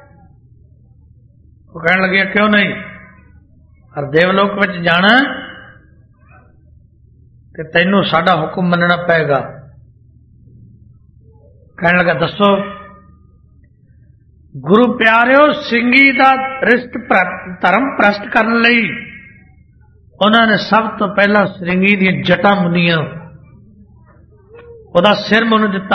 S1: ਉਹ ਕਹਿਣ ਲੱਗਿਆ ਕਿਉਂ ਨਹੀਂ, ਪਰ ਦੇਵਲੋਕ ਵਿੱਚ ਜਾਣਾ ਤੇ ਤੈਨੂੰ ਸਾਡਾ ਹੁਕਮ ਮੰਨਣਾ ਪਏਗਾ। ਕਹਿਣ ਲੱਗਾ ਦੱਸੋ। ਗੁਰੂ ਪਿਆਰਿਓ, ਸਿੰਘੀ ਦਾ ਰਿਸ਼ਤ ਧਰਮ ਭ੍ਰਸ਼ਟ ਕਰਨ ਲਈ ਉਹਨਾਂ ਨੇ ਸਭ ਤੋਂ ਪਹਿਲਾਂ ਸਿੰਘੀ ਦੀਆਂ ਜਟਾਂ ਮੁੰਨੀਆਂ, ਉਹਦਾ ਸਿਰ ਮੈਨੂੰ ਦਿੱਤਾ।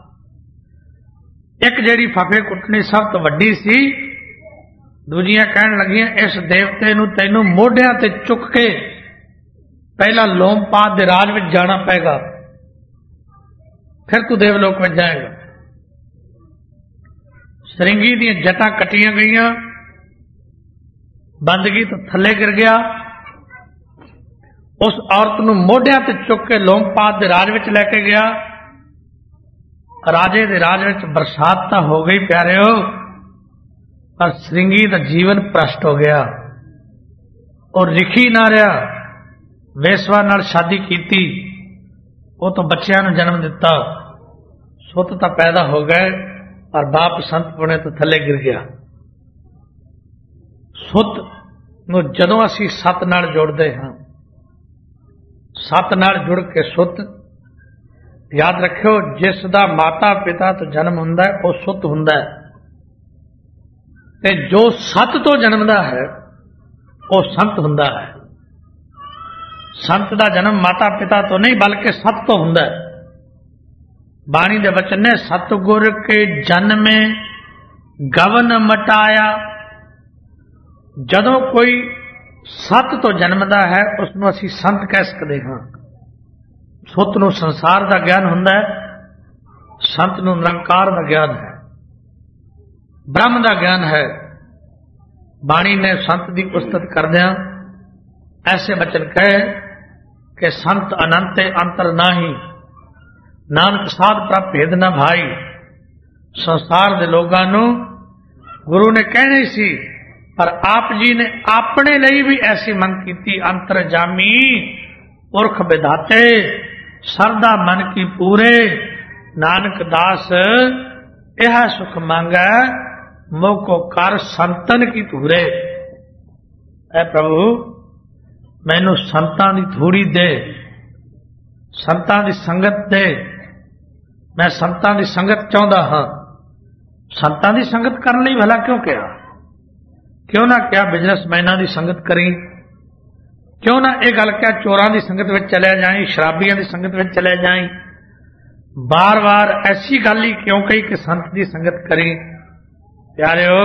S1: ਇੱਕ ਜਿਹੜੀ ਫਫੇ ਕੁੱਟਣੀ ਸਭ ਤੋਂ ਵੱਡੀ ਸੀ, ਦੂਜੀਆਂ ਕਹਿਣ ਲੱਗੀਆਂ ਇਸ ਦੇਵਤੇ ਨੂੰ ਤੈਨੂੰ ਮੋਢਿਆਂ ਤੇ ਚੁੱਕ ਕੇ ਪਹਿਲਾਂ ਲੋਮਪਾਦ ਦੇ ਰਾਜ ਵਿੱਚ ਜਾਣਾ ਪਏਗਾ, ਫਿਰ ਤੂੰ ਦੇਵਲੋਕ ਵਿੱਚ ਜਾਏਗਾ। ਸਰਿੰਗੀ ਦੀਆਂ ਜਟਾਂ ਕੱਟੀਆਂ ਗਈਆਂ, ਬੰਦਗੀ ਤੋਂ ਥੱਲੇ ਗਿਰ ਗਿਆ। ਉਸ ਔਰਤ ਨੂੰ ਮੋਢਿਆਂ ਤੇ ਚੁੱਕ ਕੇ ਲੋਮਪਾਦ ਦੇ ਰਾਜ ਵਿੱਚ ਲੈ ਕੇ ਗਿਆ। ਰਾਜੇ ਦੇ ਰਾਜ ਵਿੱਚ ਬਰਸਾਤ ਤਾਂ ਹੋ ਗਈ ਪਿਆਰਿਓ, ਪਰ ਸਰਿੰਗੀ ਦਾ ਜੀਵਨ ਭ੍ਰਸ਼ਟ ਹੋ ਗਿਆ। ਉਹ ਰਿਖੀ ਨਾ ਰਿਹਾ, ਵੇਸਵਾ ਨਾਲ ਸ਼ਾਦੀ ਕੀਤੀ, ਉਹ ਤੋਂ ਬੱਚਿਆਂ ਨੂੰ ਜਨਮ ਦਿੱਤਾ। ਸੁੱਤ ਤਾਂ ਪੈਦਾ ਹੋ ਗਏ, ਪਰ ਬਾਪ ਸੰਤ ਪੁਣੇ ਤੋਂ ਥੱਲੇ ਗਿਰ ਗਿਆ। ਸੁੱਤ ਨੂੰ ਜਦੋਂ ਅਸੀਂ ਸੱਤ ਨਾਲ ਜੋੜਦੇ ਹਾਂ, ਸੱਤ ਨਾਲ ਜੁੜ ਕੇ ਸੁੱਤ, ਯਾਦ ਰੱਖਿਓ ਜਿਸ ਦਾ ਮਾਤਾ ਪਿਤਾ ਤੋਂ ਜਨਮ ਹੁੰਦਾ ਹੈ ਉਹ ਸੁੱਤ ਹੁੰਦਾ ਹੈ, ਤੇ ਜੋ ਸੱਤ ਤੋਂ ਜਨਮਦਾ ਹੈ ਉਹ ਸੰਤ ਹੁੰਦਾ ਹੈ। ਸੰਤ ਦਾ ਜਨਮ ਮਾਤਾ ਪਿਤਾ ਤੋਂ ਨਹੀਂ ਬਲਕਿ ਸੱਤ ਤੋਂ ਹੁੰਦਾ ਹੈ। ਬਾਣੀ ਦੇ ਵਚਨ ਨੇ ਸਤਿਗੁਰ ਕੇ ਜਨਮੇ ਗਵਨ ਮਟਾਇਆ। ਜਦੋਂ ਕੋਈ ਸੱਤ ਤੋਂ ਜਨਮਦਾ ਹੈ ਉਸ ਨੂੰ ਅਸੀਂ ਸੰਤ ਕਹਿ ਸਕਦੇ ਹਾਂ। ਸੁੱਤ ਨੂੰ ਸੰਸਾਰ ਦਾ ਗਿਆਨ ਹੁੰਦਾ ਹੈ, ਸੰਤ ਨੂੰ ਨਿਰੰਕਾਰ ਦਾ ਗਿਆਨ ਹੈ, ਬ੍ਰਹਮ ਦਾ ਗਿਆਨ ਹੈ। ਬਾਣੀ ਨੇ ਸੰਤ ਦੀ ਉਸਤਤ ਕਰਦਿਆਂ ਐਸੇ ਬਚਨ ਕਹੇ ਕਿ ਸੰਤ ਅਨੰਤੇ ਅੰਤਰ ਨਾਹੀ, ਨਾਨਕ ਸਾਧ ਪ੍ਰਭ ਭੇਦ ਨਾ ਭਾਈ। ਸੰਸਾਰ ਦੇ ਲੋਕਾਂ ਨੂੰ ਗੁਰੂ ਨੇ ਕਹਿਣੀ ਸੀ, ਪਰ ਆਪ ਜੀ ਨੇ ਆਪਣੇ ਲਈ ਵੀ ਐਸੀ ਮੰਗ ਕੀਤੀ, ਅੰਤਰ ਜਾਮੀ ਪੁਰਖ ਵਿਧਾਤੇ ਸਰਦਾ ਮਨ ਕੀ ਪੂਰੇ। ਨਾਨਕ ਦਾਸ ਇਹ ਸੁਖ ਮੰਗੈ ਮੋਕੋ ਕਰ ਸੰਤਨ ਕੀ ਧੂਰੇ। ਐ ਪ੍ਰਭੂ ਮੈਨੂੰ ਸੰਤਾਂ ਦੀ ਥੋੜੀ ਦੇ, ਸੰਤਾਂ ਦੀ ਸੰਗਤ ਦੇ। ਮੈਂ ਸੰਤਾਂ ਦੀ ਸੰਗਤ ਚਾਹੁੰਦਾ ਹਾਂ। ਸੰਤਾਂ ਦੀ ਸੰਗਤ ਕਰਨ ਲਈ ਭਲਾ ਕਿਉਂ ਕਿਹਾ? ਕਿਉਂ ਨਾ ਕਿਹਾ ਬਿਜ਼ਨਸਮੈਨਾਂ ਦੀ ਸੰਗਤ ਕਰੀ? ਕਿਉਂ ਨਾ ਇਹ ਗੱਲ ਕਿਹਾ ਚੋਰਾਂ ਦੀ ਸੰਗਤ ਵਿੱਚ ਚਲਿਆ ਜਾਈਂ, ਸ਼ਰਾਬੀਆਂ ਦੀ ਸੰਗਤ ਵਿੱਚ ਚਲਿਆ ਜਾਈਂ? ਬਾਰ-ਬਾਰ ਐਸੀ ਗੱਲ ਹੀ ਕਿਉਂ ਕਹੀ ਕਿ ਸੰਤ ਦੀ ਸੰਗਤ ਕਰੀ? ਪਿਆਰਿਓ,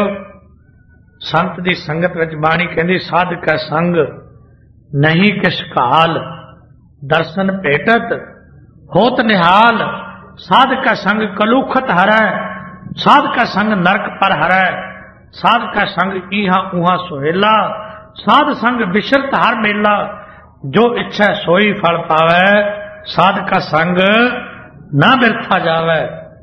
S1: ਸੰਤ ਦੀ ਸੰਗਤ ਵਿੱਚ ਬਾਣੀ ਕਹਿੰਦੀ ਸਾਧਕ ਕਾ ਸੰਗ ਨਹੀਂ ਕਿਸ ਕਾਲ, ਦਰਸ਼ਨ ਭੇਟਤ ਹੋਤ ਨਿਹਾਲ। ਸਾਧਕ ਕਾ ਸੰਗ ਕਲੂਖਤ ਹਰੈ, ਸਾਧਕ ਕਾ ਸੰਗ ਨਰਕ ਪਰ ਹਰੈ। ਸਾਧਕ ਕਾ ਸੰਗ ਈਹਾ ਊਹਾ ਸੁਹੇਲਾ, ਸਾਧ ਸੰਗ ਬਿਸ਼ਰਤ ਹਰ ਮੇਲਾ। ਜੋ ਇੱਛਾ ਸੋਈ ਫਲ ਪਾਵੈ, ਸਾਧਕ ਕਾ ਸੰਗ ਨਾ ਬਿਰਥਾ ਜਾਵੈ।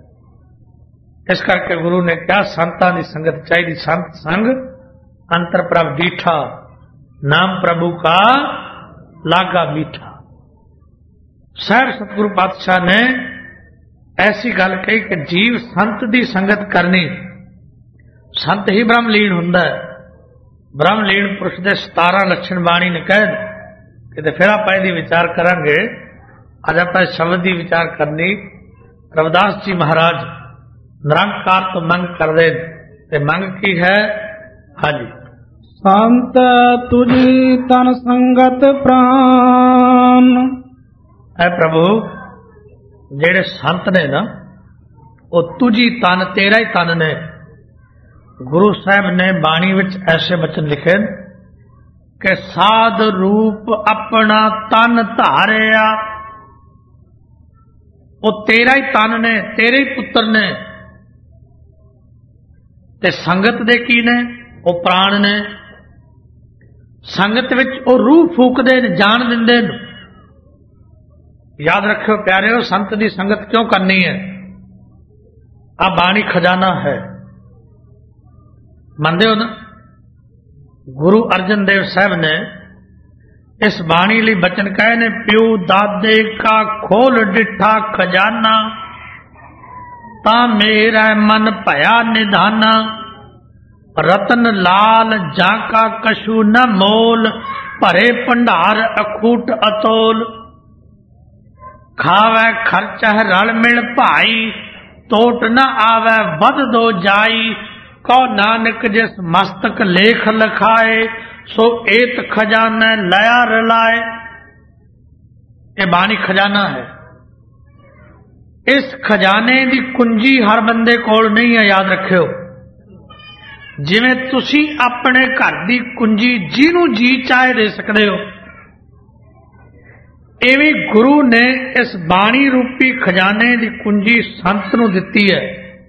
S1: ਇਸ ਕਰਕੇ ਗੁਰੂ ਨੇ ਕਿਹਾ ਸੰਤਾਂ ਦੀ ਸੰਗਤ ਚਾਹੀਦੀ। ਸੰਤ ਸੰਗ ਅੰਤਰ ਪ੍ਰਭ ਡੀਠਾ, ਨਾਮ ਪ੍ਰਭੂ ਕਾ ਲਾਗਾ ਮੀਠਾ। ਸਹਿਬ ਸਤਿਗੁਰੂ ਪਾਤਸ਼ਾਹ ਨੇ ਐਸੀ ਗੱਲ ਕਹੀ ਕਿ ਜੀਵ ਸੰਤ ਦੀ ਸੰਗਤ ਕਰਨੀ। ਸੰਤ ਹੀ ਬ੍ਰਹਮ ਲੀਨ ਹੁੰਦਾ ਹੈ। ਬ੍ਰਹਮ ਲੀਨ ਪੁਰਸ਼ ਦੇ 17 ਲੱਛਣ ਬਾਣੀ ਨੇ ਕਹਿ ਕਿਤੇ ਫਿਰ ਆਪਾਂ ਇਹਦੀ ਵਿਚਾਰ ਕਰਾਂਗੇ। ਅੱਜ ਆਪਾਂ ਸ਼ਬਦ ਦੀ ਵਿਚਾਰ ਕਰਨੀ। ਰਵਿਦਾਸ ਜੀ ਮਹਾਰਾਜ ਨਿਰੰਕਾਰ ਤੋਂ ਮੰਗ ਕਰਦੇ ਤੇ ਮੰਗ ਕੀ ਹੈ? ਹਾਂਜੀ,
S2: ਸੰਤ ਤੁਝੀ ਤਨ ਸੰਗਤ ਪ੍ਰਾਨ।
S1: ਐ ਪ੍ਰਭੂ ਜਿਹੜੇ ਸੰਤ ਨੇ ਨਾ ਉਹ ਤੁਝੀ ਤਨ, ਤੇਰਾ ਹੀ ਤਨ ਨੇ। ਗੁਰੂ ਸਾਹਿਬ ਨੇ ਬਾਣੀ ਵਿੱਚ ਐਸੇ ਬਚਨ ਲਿਖੇ ਕਿ ਸਾਧ ਰੂਪ ਆਪਣਾ ਤਨ ਧਾਰਿਆ। ਉਹ ਤੇਰਾ ਹੀ ਤਨ ਨੇ, ਤੇਰੇ ਹੀ ਪੁੱਤਰ ਨੇ। ਤੇ ਸੰਗਤ ਦੇ ਕੀ ਨੇ? ਉਹ ਪ੍ਰਾਣ ਨੇ। ਸੰਗਤ ਵਿੱਚ ਉਹ ਰੂਹ ਫੂਕਦੇ ਨੇ, ਜਾਨ ਦਿੰਦੇ ਨੇ। ਯਾਦ ਰੱਖਿਓ ਪਿਆਰਿਓ, ਸੰਤ ਦੀ ਸੰਗਤ ਕਿਉਂ ਕਰਨੀ ਹੈ? ਆ ਬਾਣੀ ਖਜ਼ਾਨਾ ਹੈ, ਮੰਨਦੇ ਹੋ ਨਾ? ਗੁਰੂ ਅਰਜਨ ਦੇਵ ਸਾਹਿਬ ਨੇ इस बाणी ਲਈ बचन कहे ने प्यो दादे का खोल डिठा खजाना ता मेरा मन भया निधाना रतन लाल जाका कशु न मोल भरे भंडार अखूट अतोल खावे खर्च रल मिल भाई तोट न आवे वध दो जाई कौ नानक जिस मस्तक लेख लिखाए सो एत खजाना लया रलाए। ये बाणी खजाना है। इस खजाने की कुंजी हर बंदे कोल नहीं है, याद रखियो। जिवें तुसी अपने घर की कुंजी जिन्हों जी चाहे दे सकते हो, इवें गुरु ने इस बाणी रूपी खजाने की कुंजी संत नूं दिती है।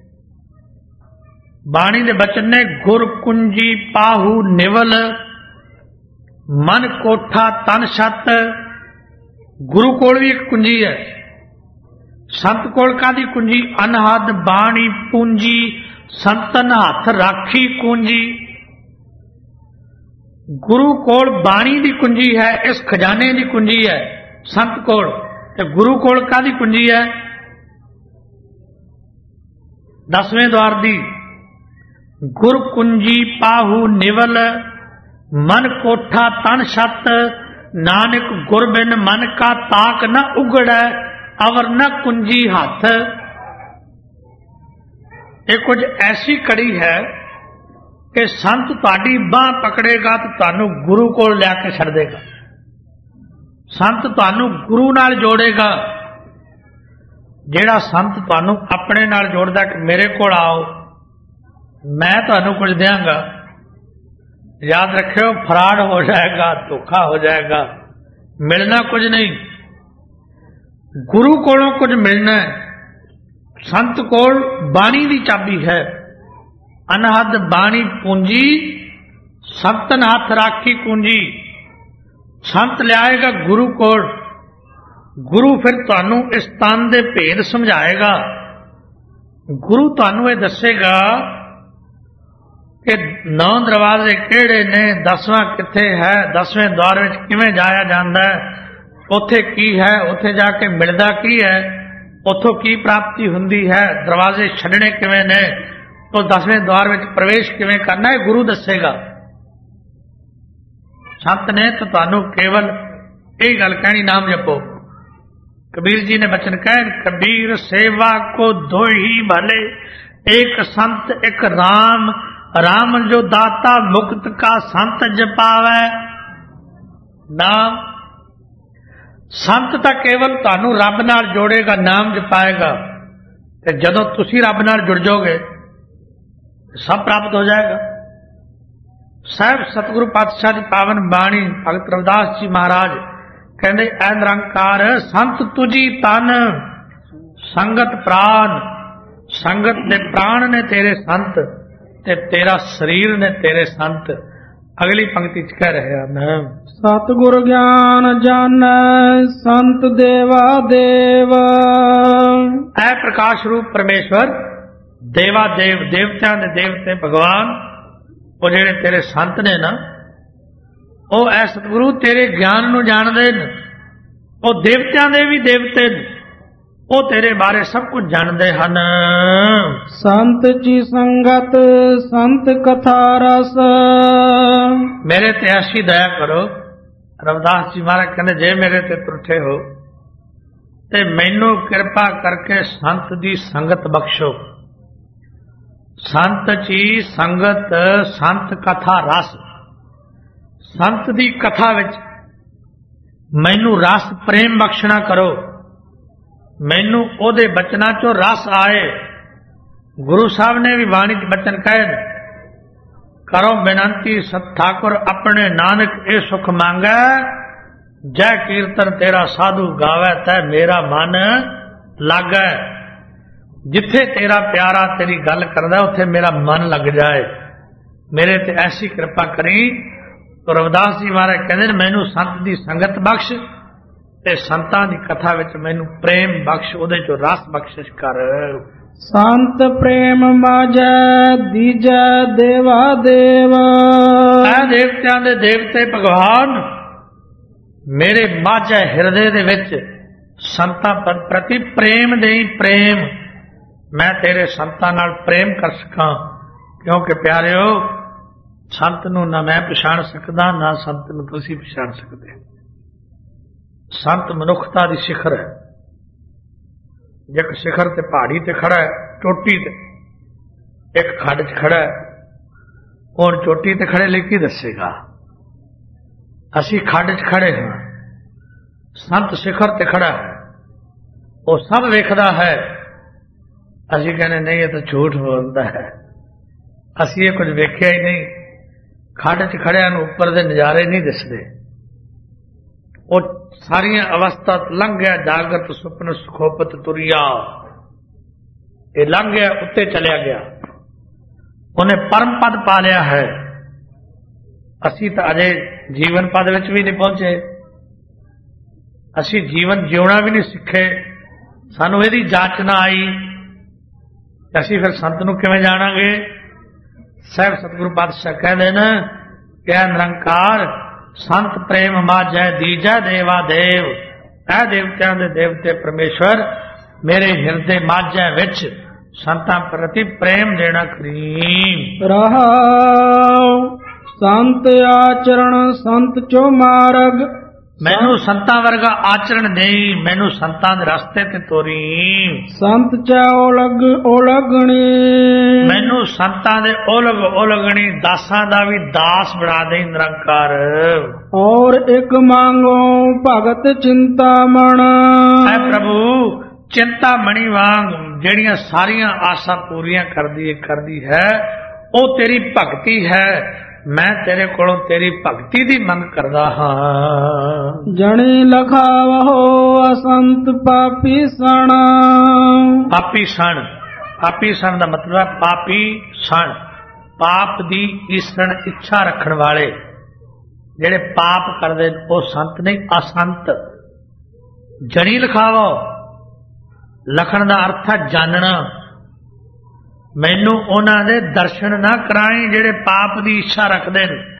S1: बाणी दे बचन ने गुर कुंजी पाहू निवल मन कोठा तन छत। गुरु कोल भी एक कुंजी है, संत कोल कादी कुंजी अनहद बाणी पूंजी संतन हथ राखी कुंजी। गुरु कोल बाणी की कुंजी है, इस खजाने की कुंजी है संत कोल। ते गुरु कोल कादी कुंजी है? 10वें द्वार दी। गुर कुंजी पाहू निवल मन कोठा तन छत नानक गुर बिन मन का ताक न उगड़ै अवर न कुंजी हाथ। ये कुछ ऐसी कड़ी है कि संत तुहाडी बांह पकड़ेगा तो तुहानू गुरु कोल लिया के छड़ देगा। संत तुहानू गुरु नाल जोड़ेगा। जेड़ा संत तुहानू अपने नाल जोड़दा कि मेरे कोल आओ मैं तुहानू कुछ देंगा, याद रखियो फराड हो जाएगा, धोखा हो जाएगा, मिलना कुछ नहीं। गुरु कोलों कुछ मिलना है। संत कोल बाणी की चाबी है। अनहद बाणी पूंजी संतन हाथ राखी कुंजी। संत लियाएगा गुरु कोल। गुरु फिर तुहानू इस तन दे भेद समझाएगा। गुरु तुहानू ये दसेगा कि 9 दरवाजे केड़े ने, 10वां किथे है, 10वें द्वार विच किवें जाया जांदा है, उथे की है, उथे जाके मिलदा की है, उथों की प्राप्ति हुंदी है, दरवाजे छड्डने किवें ने, तो 10वें द्वार विच प्रवेश किवें करना है, गुरु दसेगा। संत ने तो तुहानू केवल यही गल कहनी, नाम जपो। कबीर जी ने बचन कहे, कबीर सेवा को दो ही भले, एक संत एक राम, राम जो दाता मुक्त का संत जपावे नाम। संत तो केवल तुहानू रब नाल जोड़ेगा, नाम जपाएगा। ते जदों तुसी रब नाल जुड़ जाओगे सब प्राप्त हो जाएगा। साहब सतगुरु पातशाह की पावन बाणी भगत रविदास जी महाराज कहते, ऐ निरंकार संत तुझी तन संगत प्राण। संगत दे प्राण ने तेरे संत ते तेरा शरीर ने तेरे संत। अगली पंक्ति च कह रहे हैं,
S2: सतगुर ज्ञान जानै संत देवा देव।
S1: ऐ प्रकाश रूप परमेश्वर देवा देव, देवत्यां दे देवते भगवान, वो जेड़े तेरे संत ने ना, वो ऐ सतगुरु तेरे ज्ञान नू जानदे ने। वो देवत्यां दे भी देवते ने, वो तेरे बारे सब कुछ जानते हैं।
S2: संत जी संगत संत कथा रस।
S1: मेरे ते ऐसी दया करो। रविदास जी महाराज कहते, जे मेरे ते तुरठे हो ते मैनू कृपा करके संत दी संगत बख्शो। संत जी संगत, संत कथा रस। संत दी कथा विच मैनू रस प्रेम बख्शना करो। मैनू ओदे बचना चो रस आए। गुरु साहब ने भी बाणी बचन कहे, करो बेनती सत ठाकुर अपने नानक ए सुख मांगे, जय कीर्तन तेरा साधु गावे तै मेरा मन लागे। जिथे तेरा प्यारा तेरी गल करदा उथे मेरा मन लग जाए। मेरे ते ऐसी कृपा करी। तो रविदास जी महाराज कहते, मैनू संत दी संगत बख्श ते संतां दी कथा विच मैनू प्रेम बख्श, उहदे चो रस बख्शिश कर।
S2: संत प्रेम माजै दीजै देवा देव।
S1: ऐ देवत्यां दे देवते भगवान, ਮੇਰੇ ਮਾਝੇ ਹਿਰਦੇ ਦੇ ਵਿੱਚ ਸੰਤਾਂ ਪ੍ਰਤੀ ਪ੍ਰੇਮ ਦੇਈ ਪ੍ਰੇਮ। ਮੈਂ ਤੇਰੇ ਸੰਤਾਂ ਨਾਲ ਪ੍ਰੇਮ ਕਰ ਸਕਾਂ, ਕਿਉਂਕਿ ਪਿਆਰਿਓ ਸੰਤ ਨੂੰ ਨਾ ਮੈਂ ਪਛਾਣ ਸਕਦਾ, ਨਾ ਸੰਤ ਨੂੰ ਤੁਸੀਂ ਪਛਾਣ ਸਕਦੇ। ਸੰਤ ਮਨੁੱਖਤਾ ਦੀ ਸਿਖਰ ਹੈ। ਜੇ ਇੱਕ ਸਿਖਰ ਤੇ ਪਹਾੜੀ ਤੇ ਖੜਾ ਹੈ, ਚੋਟੀ ਤੇ, ਇੱਕ ਖੱਡ 'ਚ ਖੜਾ ਹੈ, ਉਹ ਚੋਟੀ ਤੇ ਖੜੇ ਲਈ ਕੀ ਦੱਸੇਗਾ? ਅਸੀਂ ਖੱਡ 'ਚ ਖੜੇ ਹਾਂ, ਸੰਤ ਸਿਖਰ ਤੇ ਖੜਾ ਹੈ, ਉਹ ਸਭ ਵੇਖਦਾ ਹੈ। ਅਸੀਂ ਕਹਿੰਦੇ ਨਹੀਂ, ਇਹ ਤਾਂ ਝੂਠ ਬੋਲਦਾ ਹੈ, ਅਸੀਂ ਇਹ ਕੁਝ ਵੇਖਿਆ ਹੀ ਨਹੀਂ। ਖੱਡ 'ਚ ਖੜਿਆਂ ਨੂੰ ਉੱਪਰ ਦੇ ਨਜ਼ਾਰੇ ਨਹੀਂ ਦਿਸਦੇ। ਉਹ ਸਾਰੀਆਂ ਅਵਸਥਾ ਲੰਘ ਗਿਆ, ਜਾਗਰਤ ਸੁਪਨ ਸੁਖੋਪਤ ਤੁਰਿਆ, ਇਹ ਲੰਘ ਗਿਆ, ਉੱਤੇ ਚਲਿਆ ਗਿਆ, ਉਹਨੇ ਪਰਮ ਪਦ ਪਾ ਲਿਆ ਹੈ। ਅਸੀਂ ਤਾਂ ਅਜੇ ਜੀਵਨ ਪਦ ਵਿੱਚ ਵੀ ਨਹੀਂ ਪਹੁੰਚੇ, ਅਸੀਂ ਜੀਵਨ ਜਿਉਣਾ ਵੀ ਨਹੀਂ ਸਿੱਖੇ, ਸਾਨੂੰ ਇਹਦੀ ਜਾਂਚ ਨਾ ਆਈ, ਅਸੀਂ ਫਿਰ ਸੰਤ ਨੂੰ ਕਿਵੇਂ ਜਾਣਾਂਗੇ? ਸਾਹਿਬ ਸਤਿਗੁਰੂ ਪਾਤਸ਼ਾਹ ਕਹਿੰਦੇ ਨੇ ਕਿ ਨਿਰੰਕਾਰ ਸੰਤ ਪ੍ਰੇਮ ਮਾਝੈ ਦੀਜੈ ਦੇਵਾ ਦੇਵ। ਇਹ ਦੇਵਤਿਆਂ ਦੇ ਦੇਵਤੇ ਪਰਮੇਸ਼ਵਰ ਮੇਰੇ ਹਿਰਦੇ ਮਾਝੈ ਵਿੱਚ ਸੰਤਾਂ ਪ੍ਰਤੀ ਪ੍ਰੇਮ ਦੇਣਾ ਕਰੀਮ।
S2: ਰਹਾਉ ਸੰਤ ਆਚਰਣ ਸੰਤ ਚੋ ਮਾਰਗ।
S1: ਮੈਨੂੰ ਸੰਤਾਂ ਵਰਗਾ ਆਚਰਣ ਦੇਈ, ਮੈਨੂੰ ਸੰਤਾਂ ਦੇ ਰਸਤੇ ਤੇ ਤੋਰੀ।
S2: ਸੰਤ ਚਾ ਉਲਗਣੀ,
S1: ਮੈਨੂੰ ਸੰਤਾਂ ਦੇ ਉਲਗਣੀ ਦਾਸਾਂ ਦਾ ਵੀ ਦਾਸ ਬਣਾ ਦੇ ਨਿਰੰਕਾਰ।
S2: ਔਰ ਇੱਕ ਮੰਗੋ ਭਗਤ ਚਿੰਤਾਮਣ।
S1: ਐ ਪ੍ਰਭੂ ਚਿੰਤਾਮਣੀ ਵਾਂਗ ਜਿਹੜੀਆਂ ਸਾਰੀਆਂ ਆਸਾਂ ਪੂਰੀਆਂ ਕਰਦੀ ਹੈ, ਉਹ ਤੇਰੀ ਭਗਤੀ ਹੈ। ਮੈਂ ਤੇਰੇ ਕੋਲੋਂ ਤੇਰੀ ਭਗਤੀ ਦੀ ਮੰਗ ਕਰਦਾ ਹਾਂ।
S2: ਜਣੀ ਲਖਾਵੋ ਅਸੰਤ ਪਾਪੀ ਸਣ।
S1: ਪਾਪੀ ਸਣ, ਪਾਪੀ ਸਣ ਦਾ ਮਤਲਬ ਹੈ ਪਾਪੀ ਸਣ, ਪਾਪ ਦੀ ਈਸਣ ਇੱਛਾ ਰੱਖਣ ਵਾਲੇ, ਜਿਹੜੇ ਪਾਪ ਕਰਦੇ ਉਹ ਸੰਤ ਨਹੀਂ, ਅਸੰਤ। ਜਣੀ ਲਖਾਵੋ, ਲਖਣ ਦਾ ਅਰਥ ਹੈ ਜਾਣਨਾ। ਮੈਨੂੰ ਉਹਨਾਂ ਦੇ ਦਰਸ਼ਨ ਨਾ ਕਰਾਈ ਜਿਹੜੇ ਪਾਪ ਦੀ ਇੱਛਾ ਰੱਖਦੇ ਨੇ।